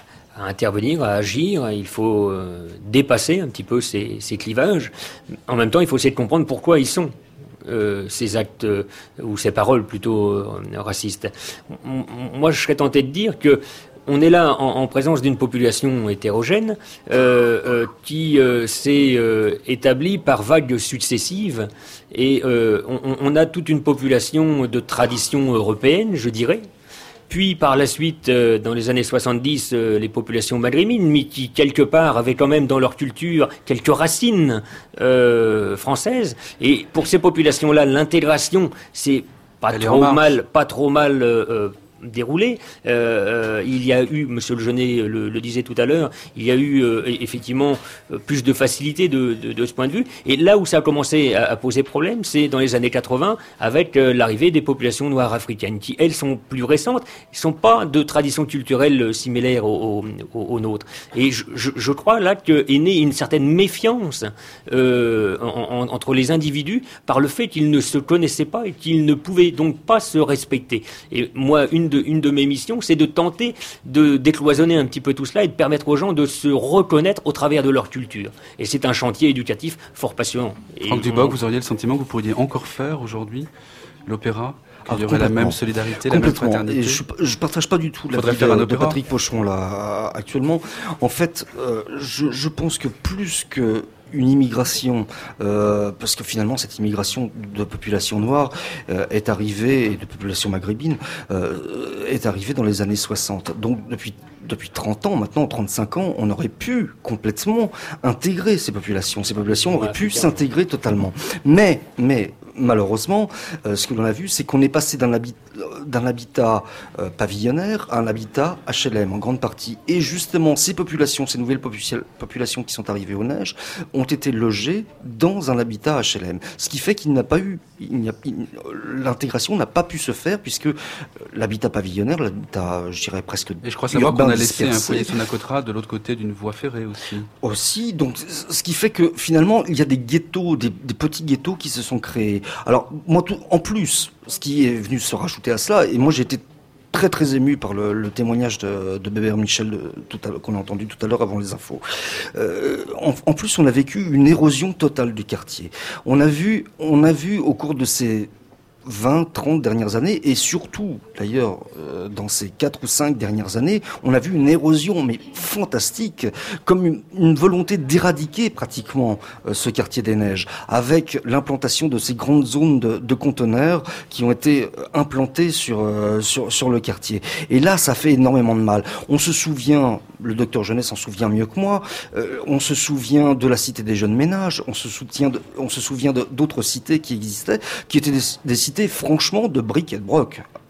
I: à intervenir, à agir. Il faut euh, dépasser un petit peu ces, ces clivages. En même temps, il faut essayer de comprendre pourquoi ils sont euh, ces actes euh, ou ces paroles plutôt euh, racistes. M- moi, je serais tenté de dire que on est là en, en présence d'une population hétérogène euh, euh, qui euh, s'est euh, établie par vagues successives et euh, on, on a toute une population de tradition européenne, je dirais. Puis par la suite, euh, dans les années soixante-dix, euh, les populations maghrébines, mais qui quelque part avaient quand même dans leur culture quelques racines euh, françaises. Et pour ces populations-là, l'intégration, c'est pas
D: Elle
I: trop mal, pas trop mal. Euh, déroulé. Euh, euh, il y a eu, Monsieur le Jeunet le, le disait tout à l'heure, il y a eu euh, effectivement plus de facilité de, de, de ce point de vue. Et là où ça a commencé à, à poser problème, c'est dans les années quatre-vingts, avec euh, l'arrivée des populations noires africaines, qui elles sont plus récentes, ne sont pas de tradition culturelle similaire aux, aux, aux nôtres. Et je, je, je crois là qu'est née une certaine méfiance euh, en, en, entre les individus par le fait qu'ils ne se connaissaient pas et qu'ils ne pouvaient donc pas se respecter. Et moi, une De, une de mes missions, c'est de tenter de décloisonner un petit peu tout cela et de permettre aux gens de se reconnaître au travers de leur culture. Et c'est un chantier éducatif fort passionnant. Et
D: Franck Duboc, on... vous auriez le sentiment que vous pourriez encore faire aujourd'hui l'opéra, qu'il y aurait la même solidarité, la même fraternité?
G: Et je ne partage pas du tout la vie de, de Patrick Pochon là, actuellement. En fait, euh, je, je pense que plus que une immigration, euh, parce que finalement cette immigration de population noire euh, est arrivée, et de population maghrébine, euh, est arrivée dans les années soixante. Donc depuis depuis trente ans, maintenant trente-cinq ans, on aurait pu complètement intégrer ces populations. Ces populations auraient pu s'intégrer totalement. Mais, mais malheureusement, euh, ce que l'on a vu, c'est qu'on est passé d'un, habit, d'un habitat euh, pavillonnaire à un habitat H L M en grande partie. Et justement, ces populations, ces nouvelles popula- populations qui sont arrivées aux Neiges, ont été logées dans un habitat H L M. Ce qui fait qu'il n'a pas eu, il n'y a, il, l'intégration n'a pas pu se faire puisque l'habitat pavillonnaire, l'habitat, je dirais presque.
D: Et je crois savoir qu'on a laissé un foyer Sonacotra de l'autre côté d'une voie ferrée aussi.
G: Aussi, donc ce qui fait que finalement il y a des ghettos, des, des petits ghettos qui se sont créés. Alors moi, tout, en plus, ce qui est venu se rajouter à cela, et moi j'ai été très très ému par le, le témoignage de, de Weber Michel de, tout à, qu'on a entendu tout à l'heure avant les infos. Euh, en, en plus, on a vécu une érosion totale du quartier. On a vu, on a vu au cours de ces vingt, trente dernières années, et surtout, d'ailleurs, euh, dans ces quatre ou cinq dernières années, on a vu une érosion, mais fantastique, comme une, une volonté d'éradiquer pratiquement euh, ce quartier des Neiges, avec l'implantation de ces grandes zones de, de conteneurs qui ont été implantées sur, euh, sur, sur le quartier. Et là, ça fait énormément de mal. On se souvient, le docteur Jeunet s'en souvient mieux que moi, euh, on se souvient de la cité des jeunes ménages, on se souvient, de, on se souvient de, d'autres cités qui existaient, qui étaient des, des cités franchement de briques et de broc.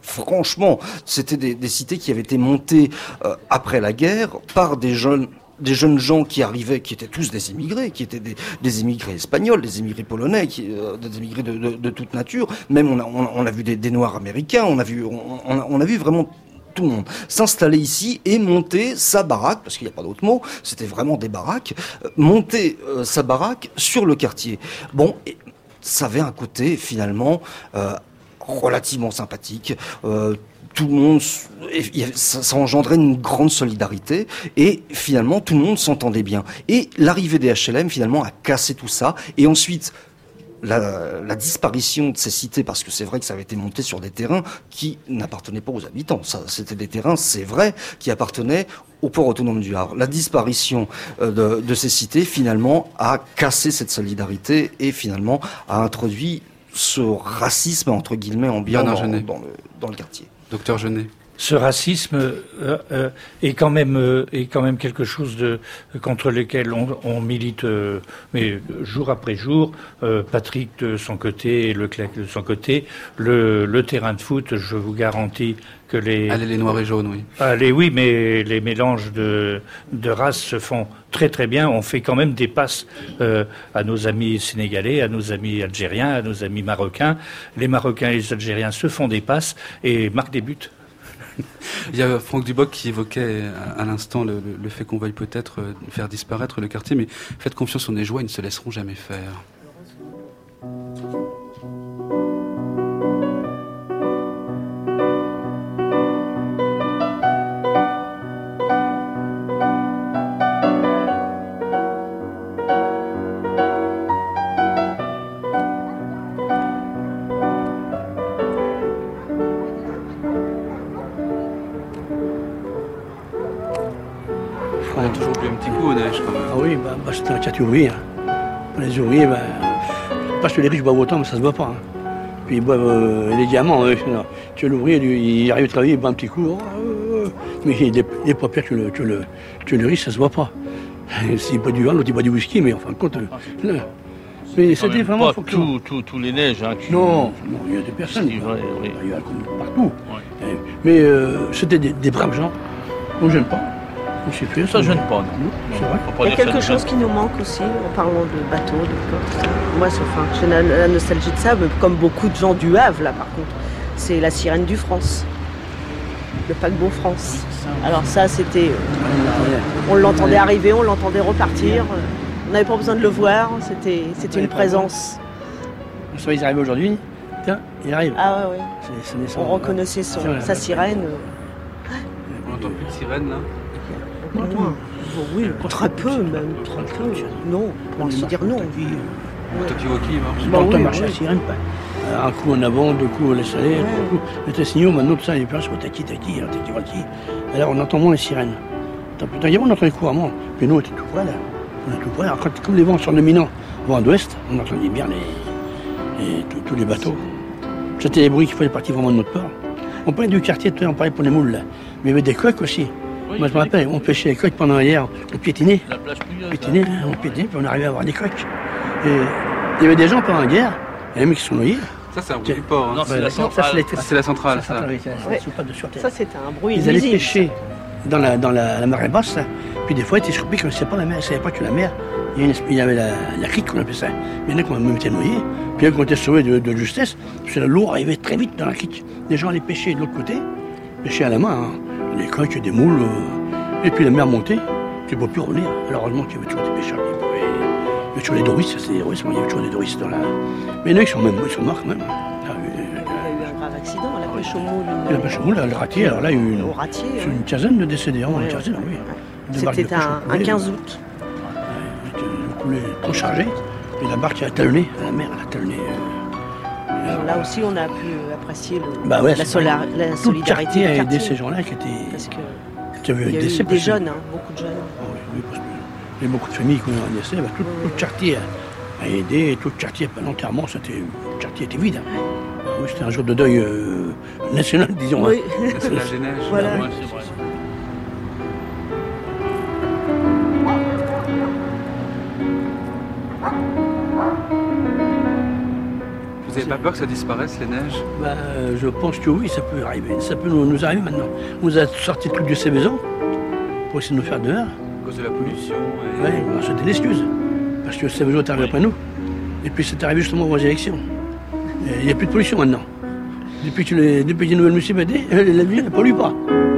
G: franchement, c'était des, des cités qui avaient été montées euh, après la guerre par des jeunes des jeunes gens qui arrivaient, qui étaient tous des immigrés, qui étaient des, des immigrés espagnols, des immigrés polonais, qui, euh, des immigrés de, de, de toute nature. Même on a, on, on a vu des, des Noirs américains, on a vu, on, on, a, on a vu vraiment tout le monde s'installer ici et monter sa baraque, parce qu'il n'y a pas d'autre mot, c'était vraiment des baraques, euh, monter euh, sa baraque sur le quartier. Bon, et ça avait un côté finalement euh, relativement sympathique. Euh, tout le monde, ça, ça engendrait une grande solidarité et finalement tout le monde s'entendait bien. Et l'arrivée des H L M finalement a cassé tout ça et ensuite la, la disparition de ces cités, parce que c'est vrai que ça avait été monté sur des terrains qui n'appartenaient pas aux habitants. Ça, c'était des terrains, c'est vrai, qui appartenaient au port autonome du Havre. La disparition de, de ces cités finalement a cassé cette solidarité et finalement a introduit ce racisme entre guillemets ambiant dans, dans, le, dans le quartier.
D: Docteur Genet.
H: Ce racisme euh, euh, est quand même euh, est quand même quelque chose de contre lequel on, on milite, euh, mais jour après jour. Euh, Patrick de son côté et Leclerc de son côté. Le, le terrain de foot, je vous garantis que les
D: allez les noirs et jaunes, oui.
H: Allez, oui, mais les mélanges de de races se font très très bien. On fait quand même des passes euh, à nos amis sénégalais, à nos amis algériens, à nos amis marocains. Les Marocains et les Algériens se font des passes et marquent des buts.
D: Il y a Franck Duboc qui évoquait à l'instant le, le fait qu'on veuille peut-être faire disparaître le quartier, mais faites confiance aux Neigeois, ils ne se laisseront jamais faire. On a toujours pris un petit coup aux neiges quand même.
J: Ah oui, bah, bah, c'était un quartier ouvrier. Hein. Les ouvriers, bah, parce que les riches boivent autant, mais ça se voit pas. Hein. Puis ils boivent euh, les diamants. Euh, tu vois, l'ouvrier, lui, il arrive à travailler, il boit un petit coup. Euh, mais il n'est pas pire que le, que, le, que le riche, ça se voit pas. S'il boit du vin, l'autre il boit du whisky, mais en fin de compte. Euh, mais c'était vraiment.
F: Pas tous tout, tout les neiges. Hein, qui...
J: Non, non, il y a des personnes.
F: Vrai, oui.
J: Il y a partout. Ouais. Mais euh, c'était des, des braves gens. On ne gêne pas.
F: Fait, ça ne gêne pas, non.
E: Il y a quelque chose qui nous manque aussi, en parlant de bateaux, de ports. Moi, enfin, j'ai la, la nostalgie de ça, mais comme beaucoup de gens du Havre, là, par contre. C'est la sirène du France. Le paquebot France. Alors ça, c'était... On l'entendait arriver, on l'entendait repartir. On n'avait pas besoin de le voir, c'était, c'était une présence.
J: Vous savez, ils arrivent aujourd'hui. Tiens, il arrive.
E: Ah ouais, ouais. C'est, c'est on reconnaissait son, sa sirène.
D: On n'entend plus de sirène, là.
E: Moins. Bon, oui, très peu même, très peu. Non, pour ainsi dire non.
D: Talkie-walkie, il
J: marche. On marche à la sirène, pas. Un coup en avant, deux coups on laisse aller, trois coups. Mais tes signaux, maintenant tout ça, il est plus sur taki taki, taki walkie. Alors on entend moins les sirènes. On entendait couramment. Puis nous, on était tout près là. On était tout près. Alors quand comme les vents sont dominants, vent d'ouest, on entendait bien les, les, tous, tous les bateaux. C'était les bruits qui faisaient partie vraiment de notre port. On parlait du quartier, on parlait pour les moules là. Mais il y avait des coques aussi. Oui, moi je me rappelle, on pêchait les coques pendant hier, on piétinait. La plage pluieuse, piétinait, là, on piétinait, puis on arrivait à avoir des coques. Et il y avait des gens pendant la guerre, il y a des mecs qui sont noyés.
D: Ça c'est un bruit du port. Hein.
F: Non, c'est, ouais, la centrale. Ça, c'est,
D: ah, c'est la centrale. Ça, ça.
E: Ouais. Ça c'était un bruit.
J: Ils allaient pêcher dans la, dans la, la marée basse, là. Puis des fois ils étaient surpris qu'ils ne connaissaient pas la mer, ils ne savaient pas que la mer, il y, une, il y avait la, la crique qu'on appelait ça. Il y en a qui ont même été noyés, puis là qu'on était sauvés de, de justesse, parce que l'eau arrivait très vite dans la crique. Les gens allaient pêcher de l'autre côté, pêcher à la main, hein. Des coques, des moules. Euh, Et puis la mer montait, tu ne peux plus revenir. Alors heureusement qu'il y avait toujours des pêcheurs. Il y avait toujours des doris, c'est des doris, il y avait toujours des doris dans la... Mais là, ils sont, même, ils sont morts quand même.
E: Ah, il y a eu un grave accident à la pêche au moule.
J: La pêche au moule, le ratier, alors là, il y a eu une,
E: au ratier,
J: une, une quinzaine de décédés.
E: Ouais,
J: une quinzaine, oui.
E: C'était un, un quinze août.
J: Le coulé trop chargé, et la barque a talonné, la mer elle a talonné.
E: Alors là aussi, on a pu apprécier le,
J: bah ouais,
E: la, sola, la solidarité.
J: Tout le quartier a aidé ces gens-là qui étaient...
E: Parce que...
J: Il y a eu
E: des, des jeunes, hein, beaucoup de jeunes.
J: Oh oui, parce il y a beaucoup de familles qui ont eu un décès. Bah, tout, tout le quartier a aidé, tout le quartier, l'enterrement, c'était, le quartier était vide. Hein. Oui, c'était un jour de deuil euh, national, disons.
E: Oui.
J: Hein.
D: C'est la Genève.
E: Voilà.
F: Ouais, c'est vrai.
D: Vous n'avez pas peur que ça disparaisse, les neiges?
J: Bah, je pense que oui, ça peut arriver. Ça peut nous, nous arriver maintenant. On nous a sorti le truc de Céveso pour essayer de nous faire dehors.
D: À cause de la pollution et...
J: Oui, bah, c'était l'excuse. Parce que Céveso est arrivé après nous. Et puis c'est arrivé justement aux élections. Il n'y a plus de pollution maintenant. Depuis que les, depuis que les nouvelles municipalités, la ville ne pollue pas.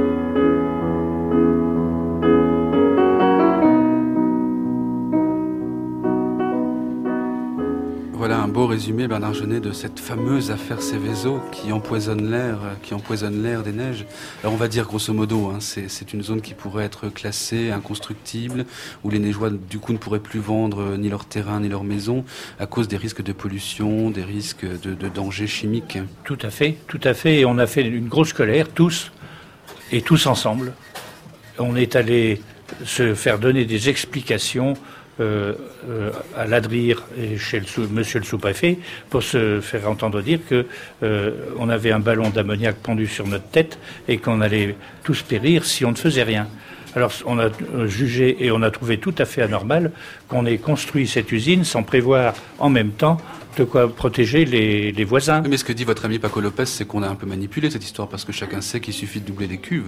D: Voilà un beau résumé, Bernard Jeunet, de cette fameuse affaire Céveso qui empoisonne l'air, qui empoisonne l'air des neiges. Alors on va dire grosso modo, hein, c'est, c'est une zone qui pourrait être classée inconstructible, où les neigeois du coup ne pourraient plus vendre ni leur terrain ni leur maison à cause des risques de pollution, des risques de, de dangers chimiques.
H: Tout à fait, tout à fait. Et on a fait une grosse colère, tous, et tous ensemble. On est allé se faire donner des explications Euh, euh, à l'Adrir et chez le sous, monsieur le sous-préfet pour se faire entendre dire que euh, on avait un ballon d'ammoniac pendu sur notre tête et qu'on allait tous périr si on ne faisait rien. Alors on a jugé et on a trouvé tout à fait anormal qu'on ait construit cette usine sans prévoir en même temps de quoi protéger les, les voisins.
D: Mais ce que dit votre ami Paco Lopez, c'est qu'on a un peu manipulé cette histoire parce que chacun sait qu'il suffit de doubler les cuves.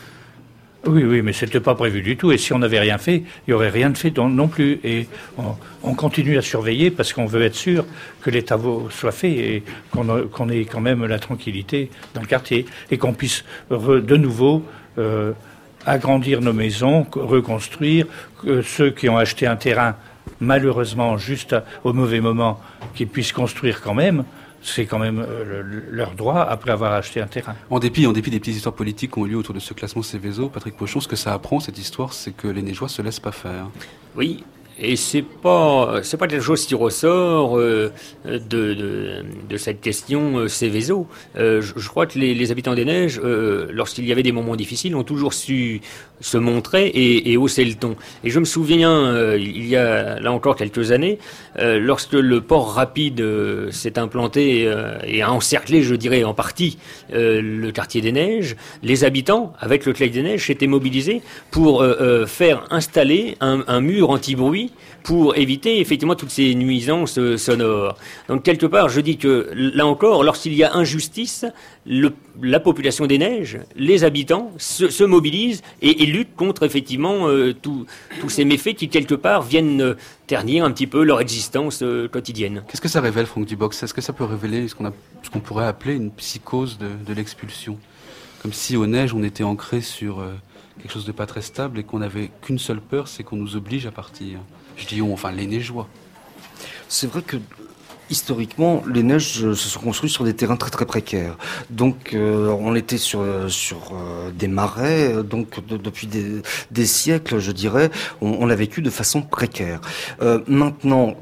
H: Oui, oui, mais c'était pas prévu du tout. Et si on n'avait rien fait, il y aurait rien de fait non plus. Et on, on continue à surveiller parce qu'on veut être sûr que les travaux soient faits et qu'on, a, qu'on ait quand même la tranquillité dans le quartier et qu'on puisse re, de nouveau euh, agrandir nos maisons, reconstruire. Que ceux qui ont acheté un terrain, malheureusement, juste à, au mauvais moment, qu'ils puissent construire quand même. C'est quand même euh, le, leur droit après avoir acheté un terrain.
D: En dépit, en dépit des petites histoires politiques qui ont eu lieu autour de ce classement Céveso, Patrick Pochon, ce que ça apprend, cette histoire, c'est que les neigeois se laissent pas faire.
I: Oui. Et c'est pas c'est pas quelque chose qui ressort euh, de, de de cette question euh, Céveso. Euh, je, je crois que les, les habitants des neiges, euh, lorsqu'il y avait des moments difficiles, ont toujours su se montrer et, et hausser le ton. Et je me souviens, euh, il y a là encore quelques années, euh, lorsque le port rapide euh, s'est implanté euh, et a encerclé, je dirais en partie, euh, le quartier des neiges, les habitants, avec le Clec des neiges, s'étaient mobilisés pour euh, euh, faire installer un, un mur anti-bruit pour éviter effectivement toutes ces nuisances euh, sonores. Donc quelque part, je dis que là encore, lorsqu'il y a injustice, le, la population des neiges, les habitants se, se mobilisent et, et luttent contre effectivement euh, tous ces méfaits qui quelque part viennent euh, ternir un petit peu leur existence euh, quotidienne.
D: Qu'est-ce que ça révèle, Franck Dubox? Est-ce que ça peut révéler ce qu'on a, ce qu'on pourrait appeler une psychose de, de l'expulsion? Comme si aux neiges on était ancré sur euh, quelque chose de pas très stable et qu'on n'avait qu'une seule peur, c'est qu'on nous oblige à partir. Je dis on, enfin les neigeois.
G: C'est vrai que historiquement, les neiges se sont construites sur des terrains très très précaires. Donc euh, on était sur sur euh, des marais, donc de, depuis des, des siècles, je dirais, on, on a vécu de façon précaire. Euh, maintenant,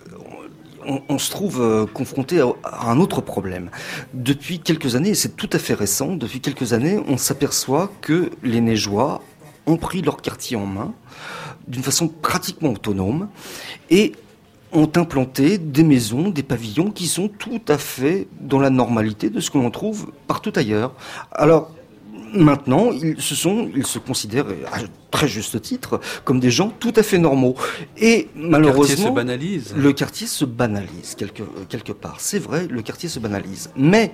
G: on, on se trouve euh, confronté à, à un autre problème. Depuis quelques années, et c'est tout à fait récent, depuis quelques années, on s'aperçoit que les neigeois ont pris leur quartier en main d'une façon pratiquement autonome et ont implanté des maisons, des pavillons qui sont tout à fait dans la normalité de ce que l'on trouve partout ailleurs. Alors, maintenant, ils se sont, ils se considèrent, à très juste titre, comme des gens tout à fait normaux. Et malheureusement,
D: le quartier se banalise.
G: Le quartier se banalise quelque, quelque part. C'est vrai, le quartier se banalise. Mais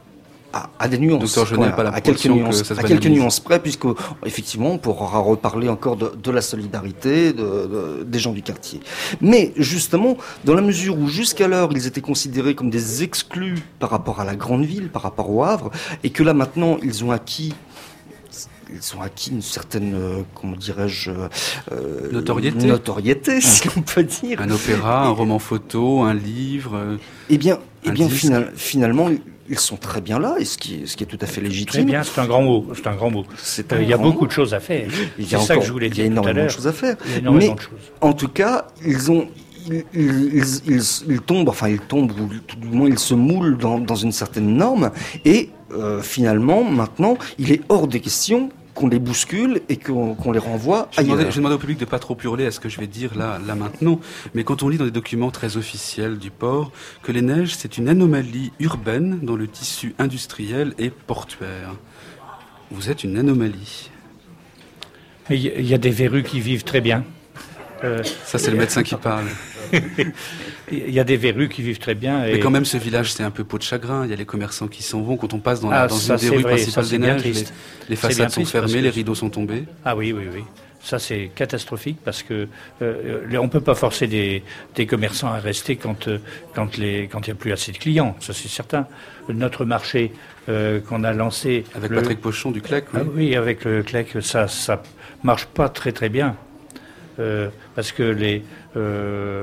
G: À, à des nuances,
D: Docteur Jeunet, pas la
G: à quelques nuances,
D: que ça se
G: à quelques nuances près, puisque effectivement, on pourra reparler encore de, de la solidarité de, de, des gens du quartier. Mais justement, dans la mesure où jusqu'alors ils étaient considérés comme des exclus par rapport à la grande ville, par rapport au Havre, et que là maintenant ils ont acquis Ils ont acquis une certaine, euh, comment dirais-je,
D: euh, notoriété,
G: notoriété, si on peut dire.
D: Un opéra, un roman photo, un livre. Euh,
G: eh bien, eh bien, final, finalement, ils sont très bien là, et ce qui, ce qui est tout à fait légitime.
H: Très bien, c'est un grand mot. C'est un grand mot.
G: C'est
H: euh, il y a beaucoup mot. de choses à faire.
G: Il y a
H: c'est ça que je voulais dire.
G: Il y a énormément de choses à faire. Mais, en tout cas, ils ont. Ils, ils, ils, ils tombent, enfin ils tombent, ou tout du moins ils se moulent dans, dans une certaine norme, et euh, finalement, maintenant, il est hors des questions qu'on les bouscule et qu'on, qu'on les renvoie
D: je
G: ailleurs.
D: Demandais, je demandais au public de pas trop hurler à ce que je vais dire là, là maintenant, mais quand on lit dans des documents très officiels du port que les neiges, c'est une anomalie urbaine dont le tissu industriel est portuaire. Vous êtes une anomalie.
H: Il y, y a des verrues qui vivent très bien.
D: Euh, Ça, c'est le médecin qui parle.
H: Il y a des verrues qui vivent très bien. Et...
D: Mais quand même, ce village, c'est un peu peau de chagrin. Il y a les commerçants qui s'en vont. Quand on passe dans,
H: ah,
D: la, dans
H: ça,
D: une des rues
H: vrai,
D: principales
H: ça,
D: des Neiges, les, les façades sont fermées, les rideaux sont tombés.
H: Ah oui, oui, oui. Ça, c'est catastrophique parce que euh, on ne peut pas forcer des, des commerçants à rester quand euh, quand les quand il n'y a plus assez de clients. Ça, c'est certain. Notre marché euh, qu'on a lancé
D: avec
H: le...
D: Patrick Pochon du C L E C. Oui,
H: ah, oui avec le C L E C, ça ça marche pas très très bien euh, parce que les euh,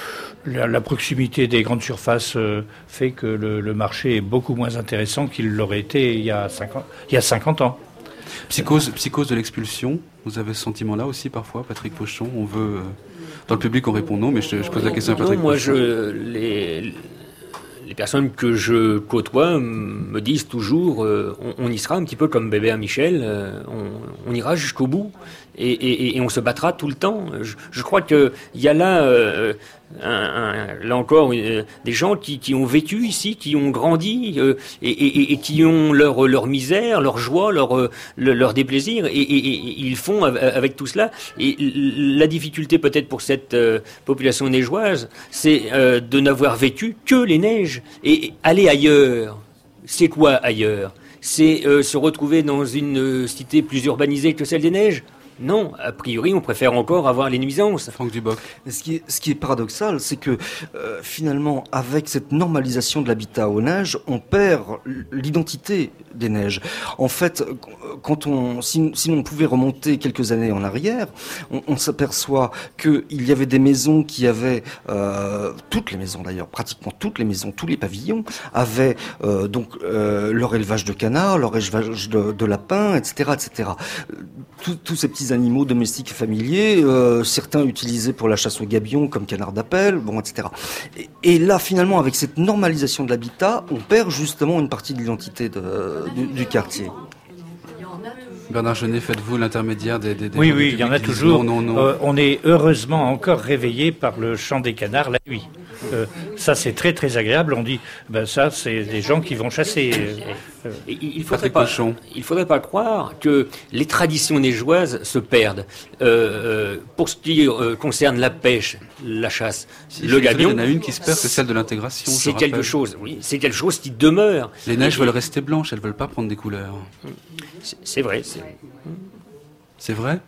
H: la, la proximité des grandes surfaces euh, fait que le, le marché est beaucoup moins intéressant qu'il l'aurait été il y a cinquante, il y a cinquante ans.
D: Psychose, psychose de l'expulsion, vous avez ce sentiment-là aussi parfois, Patrick Pochon? On veut, euh, dans le public on répond non, mais je, je pose la question à Patrick
I: non, moi,
D: Pochon.
I: Je, les, les personnes que je côtoie me disent toujours, euh, on, on y sera un petit peu comme Bébert Michel, euh, on, on ira jusqu'au bout et, et, et on se battra tout le temps. Je, je crois qu'il y a là, euh, un, un, là encore, euh, des gens qui, qui ont vécu ici, qui ont grandi euh, et, et, et qui ont leur, leur misère, leur joie, leur, leur, leur déplaisir et, et, et ils font avec tout cela. Et la difficulté peut-être pour cette euh, population neigeoise, c'est euh, de n'avoir vécu que les neiges et aller ailleurs. C'est quoi ailleurs? C'est euh, se retrouver dans une euh, cité plus urbanisée que celle des neiges? Non, a priori, on préfère encore avoir les nuisances.
D: Franck Duboc.
G: Ce qui est, ce qui est paradoxal, c'est que euh, finalement, avec cette normalisation de l'habitat aux neiges, on perd l'identité des neiges. En fait, quand on, si, si on pouvait remonter quelques années en arrière, on, on s'aperçoit qu'il y avait des maisons qui avaient, euh, toutes les maisons d'ailleurs, pratiquement toutes les maisons, tous les pavillons, avaient euh, donc euh, leur élevage de canards, leur élevage de, de lapins, et cetera, et cetera. Tous, tous ces petits animaux domestiques et familiers, euh, certains utilisés pour la chasse aux gabions comme canard d'appel, bon, et cetera. Et, et là, finalement, avec cette normalisation de l'habitat, on perd justement une partie de l'identité de, du, du quartier.
D: Bernard Jeunet, faites-vous l'intermédiaire des, des, des
H: Oui, oui, il y en a toujours.
D: Non, non, non.
H: Euh, on est heureusement encore réveillé par le chant des canards la nuit. Euh, ça, c'est très très agréable. On dit, ben ça, c'est des gens qui vont chasser.
I: Euh, il ne faudrait pas, il faudrait pas croire que les traditions neigeoises se perdent. Euh, pour ce qui euh, concerne la pêche, la chasse,
D: si,
I: le gabion,
D: il y en a une qui se perd, c'est celle de l'intégration.
I: C'est quelque chose, oui, c'est quelque chose qui demeure.
D: Les neiges et, veulent rester blanches, elles veulent pas prendre des couleurs.
I: C'est vrai. C'est,
D: c'est vrai,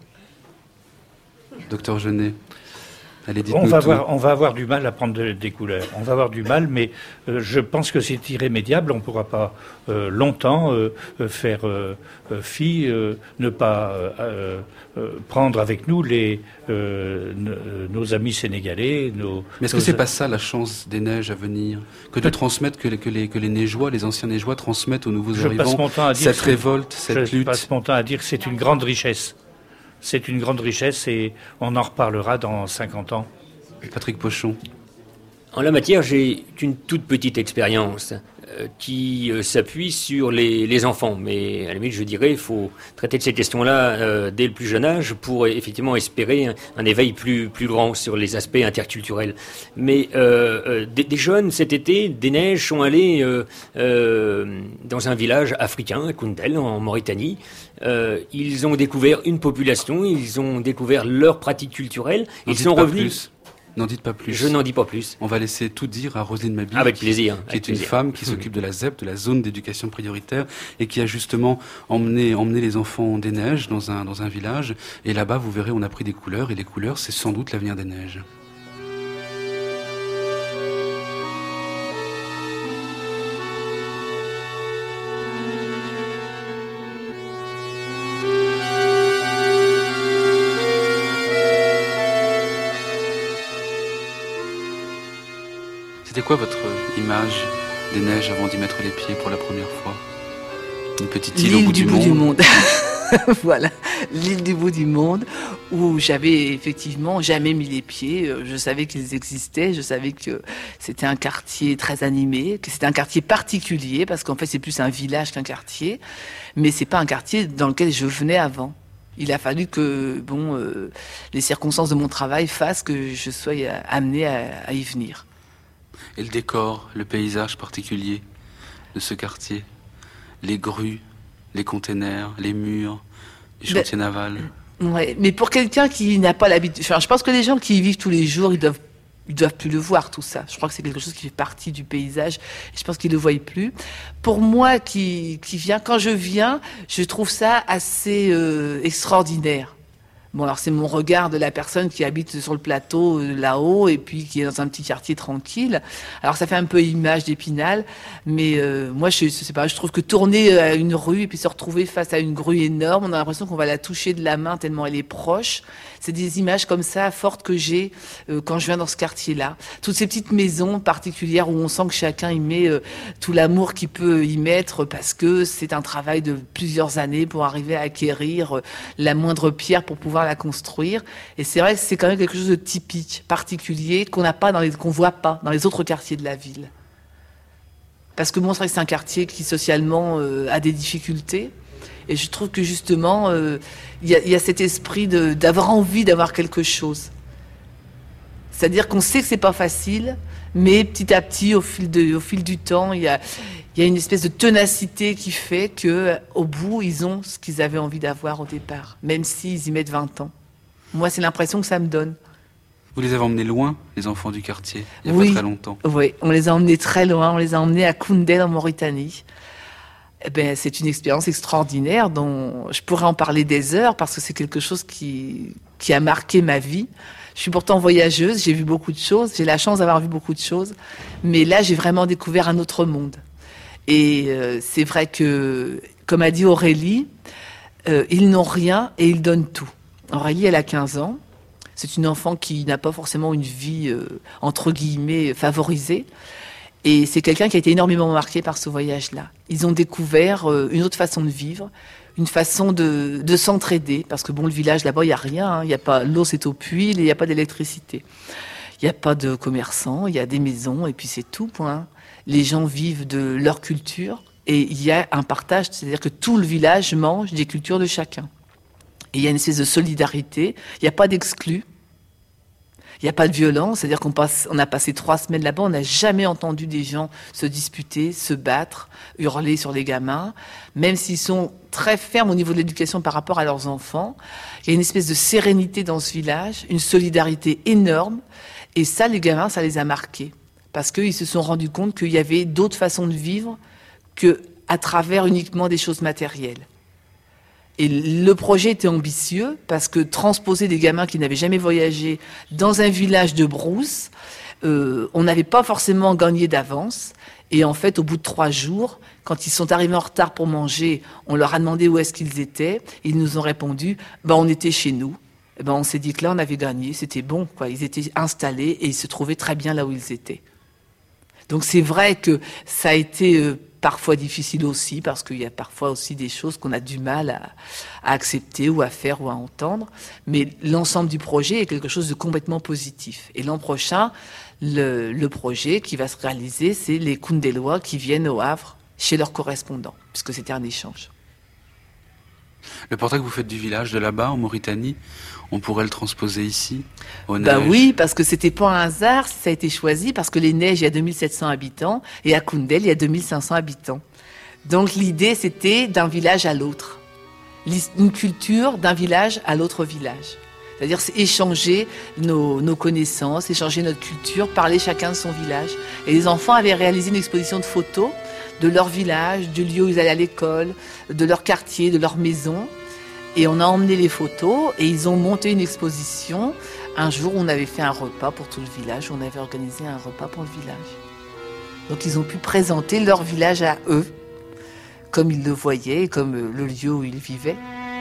D: docteur Jeunet. Allez,
H: on, va avoir, on va avoir du mal à prendre de, des couleurs. On va avoir du mal, mais euh, je pense que c'est irrémédiable. On ne pourra pas euh, longtemps euh, faire euh, fi, euh, ne pas euh, euh, prendre avec nous les, euh, nos amis sénégalais. Nos,
D: mais est-ce
H: nos...
D: que c'est pas ça la chance des neiges à venir? Que de transmettre, que les, que, les, que les neigeois, les anciens neigeois transmettent aux nouveaux
H: je
D: arrivants
H: passe mon temps à dire
D: cette révolte, cette
H: je
D: lutte?
H: Je passe mon temps à dire que c'est une grande richesse. C'est une grande richesse et on en reparlera dans cinquante ans.
D: Patrick Pochon.
I: En la matière, j'ai une toute petite expérience euh, qui euh, s'appuie sur les, les enfants. Mais à la limite, je dirais, il faut traiter de ces questions-là euh, dès le plus jeune âge pour effectivement espérer un, un éveil plus, plus grand sur les aspects interculturels. Mais euh, euh, des, des jeunes, cet été, des neiges sont allés euh, euh, dans un village africain, à Koundel, en Mauritanie. Euh, ils ont découvert une population, ils ont découvert leurs pratiques culturelles.
D: N'en
I: ils sont revenus.
D: Plus. N'en dites pas plus.
I: Je n'en dis pas plus.
D: On va laisser tout dire à Roselyne Mabille.
I: Avec plaisir.
D: Qui, qui
I: avec
D: est
I: plaisir.
D: une femme qui s'occupe de la Z E P, de la zone d'éducation prioritaire, et qui a justement emmené, emmené les enfants des neiges dans un, dans un village. Et là-bas, vous verrez, on a pris des couleurs, et les couleurs, c'est sans doute l'avenir des neiges. C'était quoi votre image des neiges avant d'y mettre les pieds pour la première fois? Une petite île
L: L'île
D: au bout
L: du,
D: du,
L: bout
D: monde.
L: du monde. Voilà, l'île du bout du monde, où j'avais effectivement jamais mis les pieds. Je savais qu'ils existaient, je savais que c'était un quartier très animé, que c'était un quartier particulier, parce qu'en fait c'est plus un village qu'un quartier, mais c'est pas un quartier dans lequel je venais avant. Il a fallu que bon, euh, les circonstances de mon travail fassent que je sois amenée à, à y venir.
D: Et le décor, le paysage particulier de ce quartier, les grues, les containers, les murs, les chantiers ben, navals.
L: Ouais, mais pour quelqu'un qui n'a pas l'habitude, enfin, je pense que les gens qui y vivent tous les jours, ils doivent Ils doivent plus le voir, tout ça. Je crois que c'est quelque chose qui fait partie du paysage. Et je pense qu'ils le voient plus. Pour moi, qui, qui vient, quand je viens, je trouve ça assez euh, extraordinaire. Bon, alors c'est mon regard de la personne qui habite sur le plateau euh, là-haut et puis qui est dans un petit quartier tranquille. Alors ça fait un peu image d'Épinal, mais euh, moi je sais pas, je trouve que tourner à une rue et puis se retrouver face à une grue énorme, on a l'impression qu'on va la toucher de la main tellement elle est proche. C'est des images comme ça fortes que j'ai euh, quand je viens dans ce quartier-là. Toutes ces petites maisons particulières où on sent que chacun y met euh, tout l'amour qu'il peut y mettre parce que c'est un travail de plusieurs années pour arriver à acquérir euh, la moindre pierre pour pouvoir la construire. Et c'est vrai que c'est quand même quelque chose de typique, particulier, qu'on n'a pas dans les, qu'on voit pas dans les autres quartiers de la ville. Parce que bon, c'est vrai que c'est un quartier qui socialement euh, a des difficultés. Et je trouve que justement, il euh, y, y a cet esprit de, d'avoir envie d'avoir quelque chose. C'est-à-dire qu'on sait que c'est pas facile, mais petit à petit, au fil, de, au fil du temps, il y a, y a une espèce de ténacité qui fait qu'au bout, ils ont ce qu'ils avaient envie d'avoir au départ, même s'ils y mettent vingt ans. Moi, c'est l'impression que ça me donne.
D: Vous les avez emmenés loin, les enfants du quartier, il n'y a
L: oui,
D: pas très longtemps.
L: Oui, on les a emmenés très loin, on les a emmenés à Koundé, en Mauritanie. Eh ben, c'est une expérience extraordinaire dont je pourrais en parler des heures parce que c'est quelque chose qui, qui a marqué ma vie. Je suis pourtant voyageuse, j'ai vu beaucoup de choses, j'ai la chance d'avoir vu beaucoup de choses, mais là j'ai vraiment découvert un autre monde. Et euh, c'est vrai que, comme a dit Aurélie, euh, ils n'ont rien et ils donnent tout. Aurélie, elle a quinze ans, c'est une enfant qui n'a pas forcément une vie, euh, entre guillemets, favorisée. Et c'est quelqu'un qui a été énormément marqué par ce voyage-là. Ils ont découvert euh, une autre façon de vivre, une façon de, de s'entraider. Parce que bon, le village là-bas, il n'y a rien. Hein. Il y a pas, l'eau, c'est au puits, il n'y a pas d'électricité. Il n'y a pas de commerçants, il y a des maisons, et puis c'est tout, point. Les gens vivent de leur culture, et il y a un partage, c'est-à-dire que tout le village mange des cultures de chacun. Et il y a une espèce de solidarité, il n'y a pas d'exclus. Il n'y a pas de violence, c'est-à-dire qu'on passe, on a passé trois semaines là-bas, on n'a jamais entendu des gens se disputer, se battre, hurler sur les gamins, même s'ils sont très fermes au niveau de l'éducation par rapport à leurs enfants. Il y a une espèce de sérénité dans ce village, une solidarité énorme, et ça, les gamins, ça les a marqués, parce qu'ils se sont rendus compte qu'il y avait d'autres façons de vivre que à travers uniquement des choses matérielles. Et le projet était ambitieux parce que transposer des gamins qui n'avaient jamais voyagé dans un village de brousse, euh, on n'avait pas forcément gagné d'avance. Et en fait, au bout de trois jours, quand ils sont arrivés en retard pour manger, on leur a demandé où est-ce qu'ils étaient. Ils nous ont répondu, ben, on était chez nous. Et ben, on s'est dit que là, on avait gagné. C'était bon, quoi. Ils étaient installés et ils se trouvaient très bien là où ils étaient. Donc c'est vrai que ça a été euh, parfois difficile aussi, parce qu'il y a parfois aussi des choses qu'on a du mal à, à accepter ou à faire ou à entendre. Mais l'ensemble du projet est quelque chose de complètement positif. Et l'an prochain, le, le projet qui va se réaliser, c'est les Koundélois qui viennent au Havre chez leurs correspondants, puisque c'était un échange.
D: Le portrait que vous faites du village de là-bas, en Mauritanie, on pourrait le transposer ici, aux
L: Bah
D: neiges.
L: oui, parce que c'était pas un hasard si ça a été choisi, parce que les Neiges, il y a deux mille sept cents habitants, et à Koundé, il y a deux mille cinq cents habitants. Donc l'idée, c'était d'un village à l'autre. Une culture d'un village à l'autre village. C'est-à-dire c'est échanger nos, nos connaissances, échanger notre culture, parler chacun de son village. Et les enfants avaient réalisé une exposition de photos de leur village, du lieu où ils allaient à l'école, de leur quartier, de leur maison. Et on a emmené les photos et ils ont monté une exposition. Un jour, on avait fait un repas pour tout le village. On avait organisé un repas pour le village. Donc, ils ont pu présenter leur village à eux, comme ils le voyaient, comme le lieu où ils vivaient.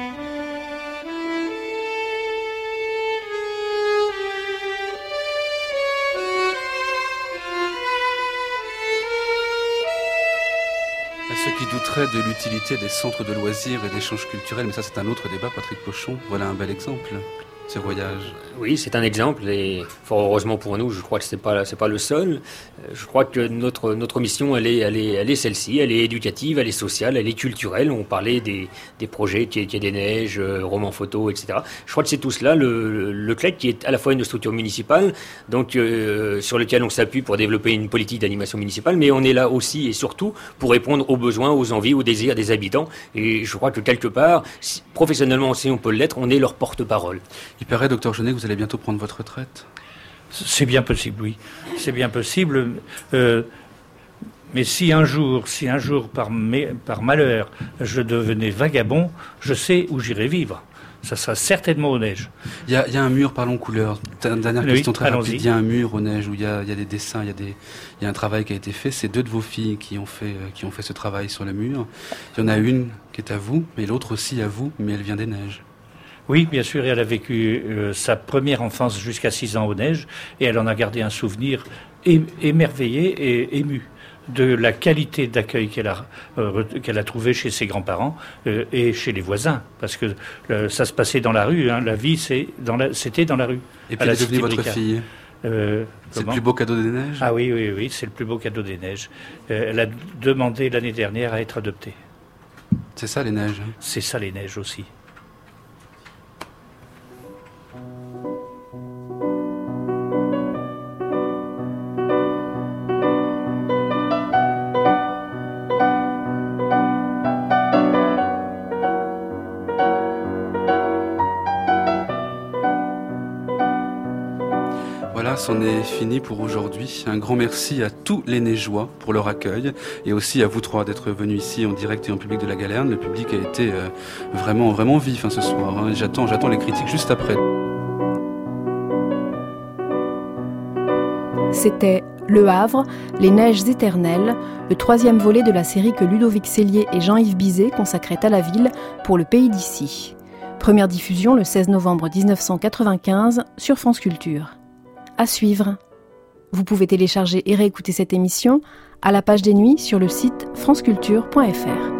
D: À ceux qui douteraient de l'utilité des centres de loisirs et d'échanges culturels, mais ça c'est un autre débat, Patrick Pochon, voilà un bel exemple, ce voyage.
I: Oui, c'est un exemple et fort heureusement pour nous, je crois que c'est pas c'est pas le seul. Je crois que notre notre mission, elle est elle est elle est celle-ci, elle est éducative, elle est sociale, elle est culturelle. On parlait des des projets qui est des neiges, romans photo, et cetera. Je crois que c'est tout cela. Le le C L E C qui est à la fois une structure municipale, donc euh, sur lequel on s'appuie pour développer une politique d'animation municipale, mais on est là aussi et surtout pour répondre aux besoins, aux envies, aux désirs des habitants. Et je crois que quelque part, si, professionnellement aussi on peut l'être, on est leur porte-parole.
D: Il paraît, docteur Jeunet, que vous allez bientôt prendre votre retraite.
H: C'est bien possible, oui. C'est bien possible. Euh, mais si un jour, si un jour par, mes, par malheur, je devenais vagabond, je sais où j'irai vivre. Ça sera certainement aux neiges.
D: Il y a, il y a un mur, parlons couleur. Dernière
H: oui,
D: question très
H: allons-y.
D: rapide. Il y a un mur aux neiges où il y a, il y a des dessins, il y a, des, il y a un travail qui a été fait. C'est deux de vos filles qui ont fait, qui ont fait ce travail sur le mur. Il y en a une qui est à vous, mais l'autre aussi à vous, mais elle vient des neiges.
H: Oui, bien sûr, elle a vécu euh, sa première enfance jusqu'à six ans aux neiges et elle en a gardé un souvenir é- émerveillé et ému de la qualité d'accueil qu'elle a, euh, qu'elle a trouvé chez ses grands-parents euh, et chez les voisins. Parce que euh, ça se passait dans la rue, hein, la vie c'est dans la, c'était dans la rue.
D: Et puis elle est devenue votre fille.
H: Euh,
D: c'est le plus beau cadeau des neiges.
H: Ah oui, oui, oui, c'est le plus beau cadeau des neiges. Euh, elle a demandé l'année dernière à être adoptée.
D: C'est ça les neiges. Hein.
H: C'est ça les neiges aussi.
D: C'en est fini pour aujourd'hui. Un grand merci à tous les Neigeois pour leur accueil et aussi à vous trois d'être venus ici en direct et en public de la Galerne. Le public a été euh, vraiment, vraiment vif hein, ce soir. Hein. J'attends, j'attends les critiques juste après.
B: C'était Le Havre, les neiges éternelles, le troisième volet de la série que Ludovic Sellier et Jean-Yves Bizet consacraient à la ville pour le Pays d'ici. Première diffusion le seize novembre dix-neuf cent quatre-vingt-quinze sur France Culture. À suivre. Vous pouvez télécharger et réécouter cette émission à la page des nuits sur le site franceculture point f r.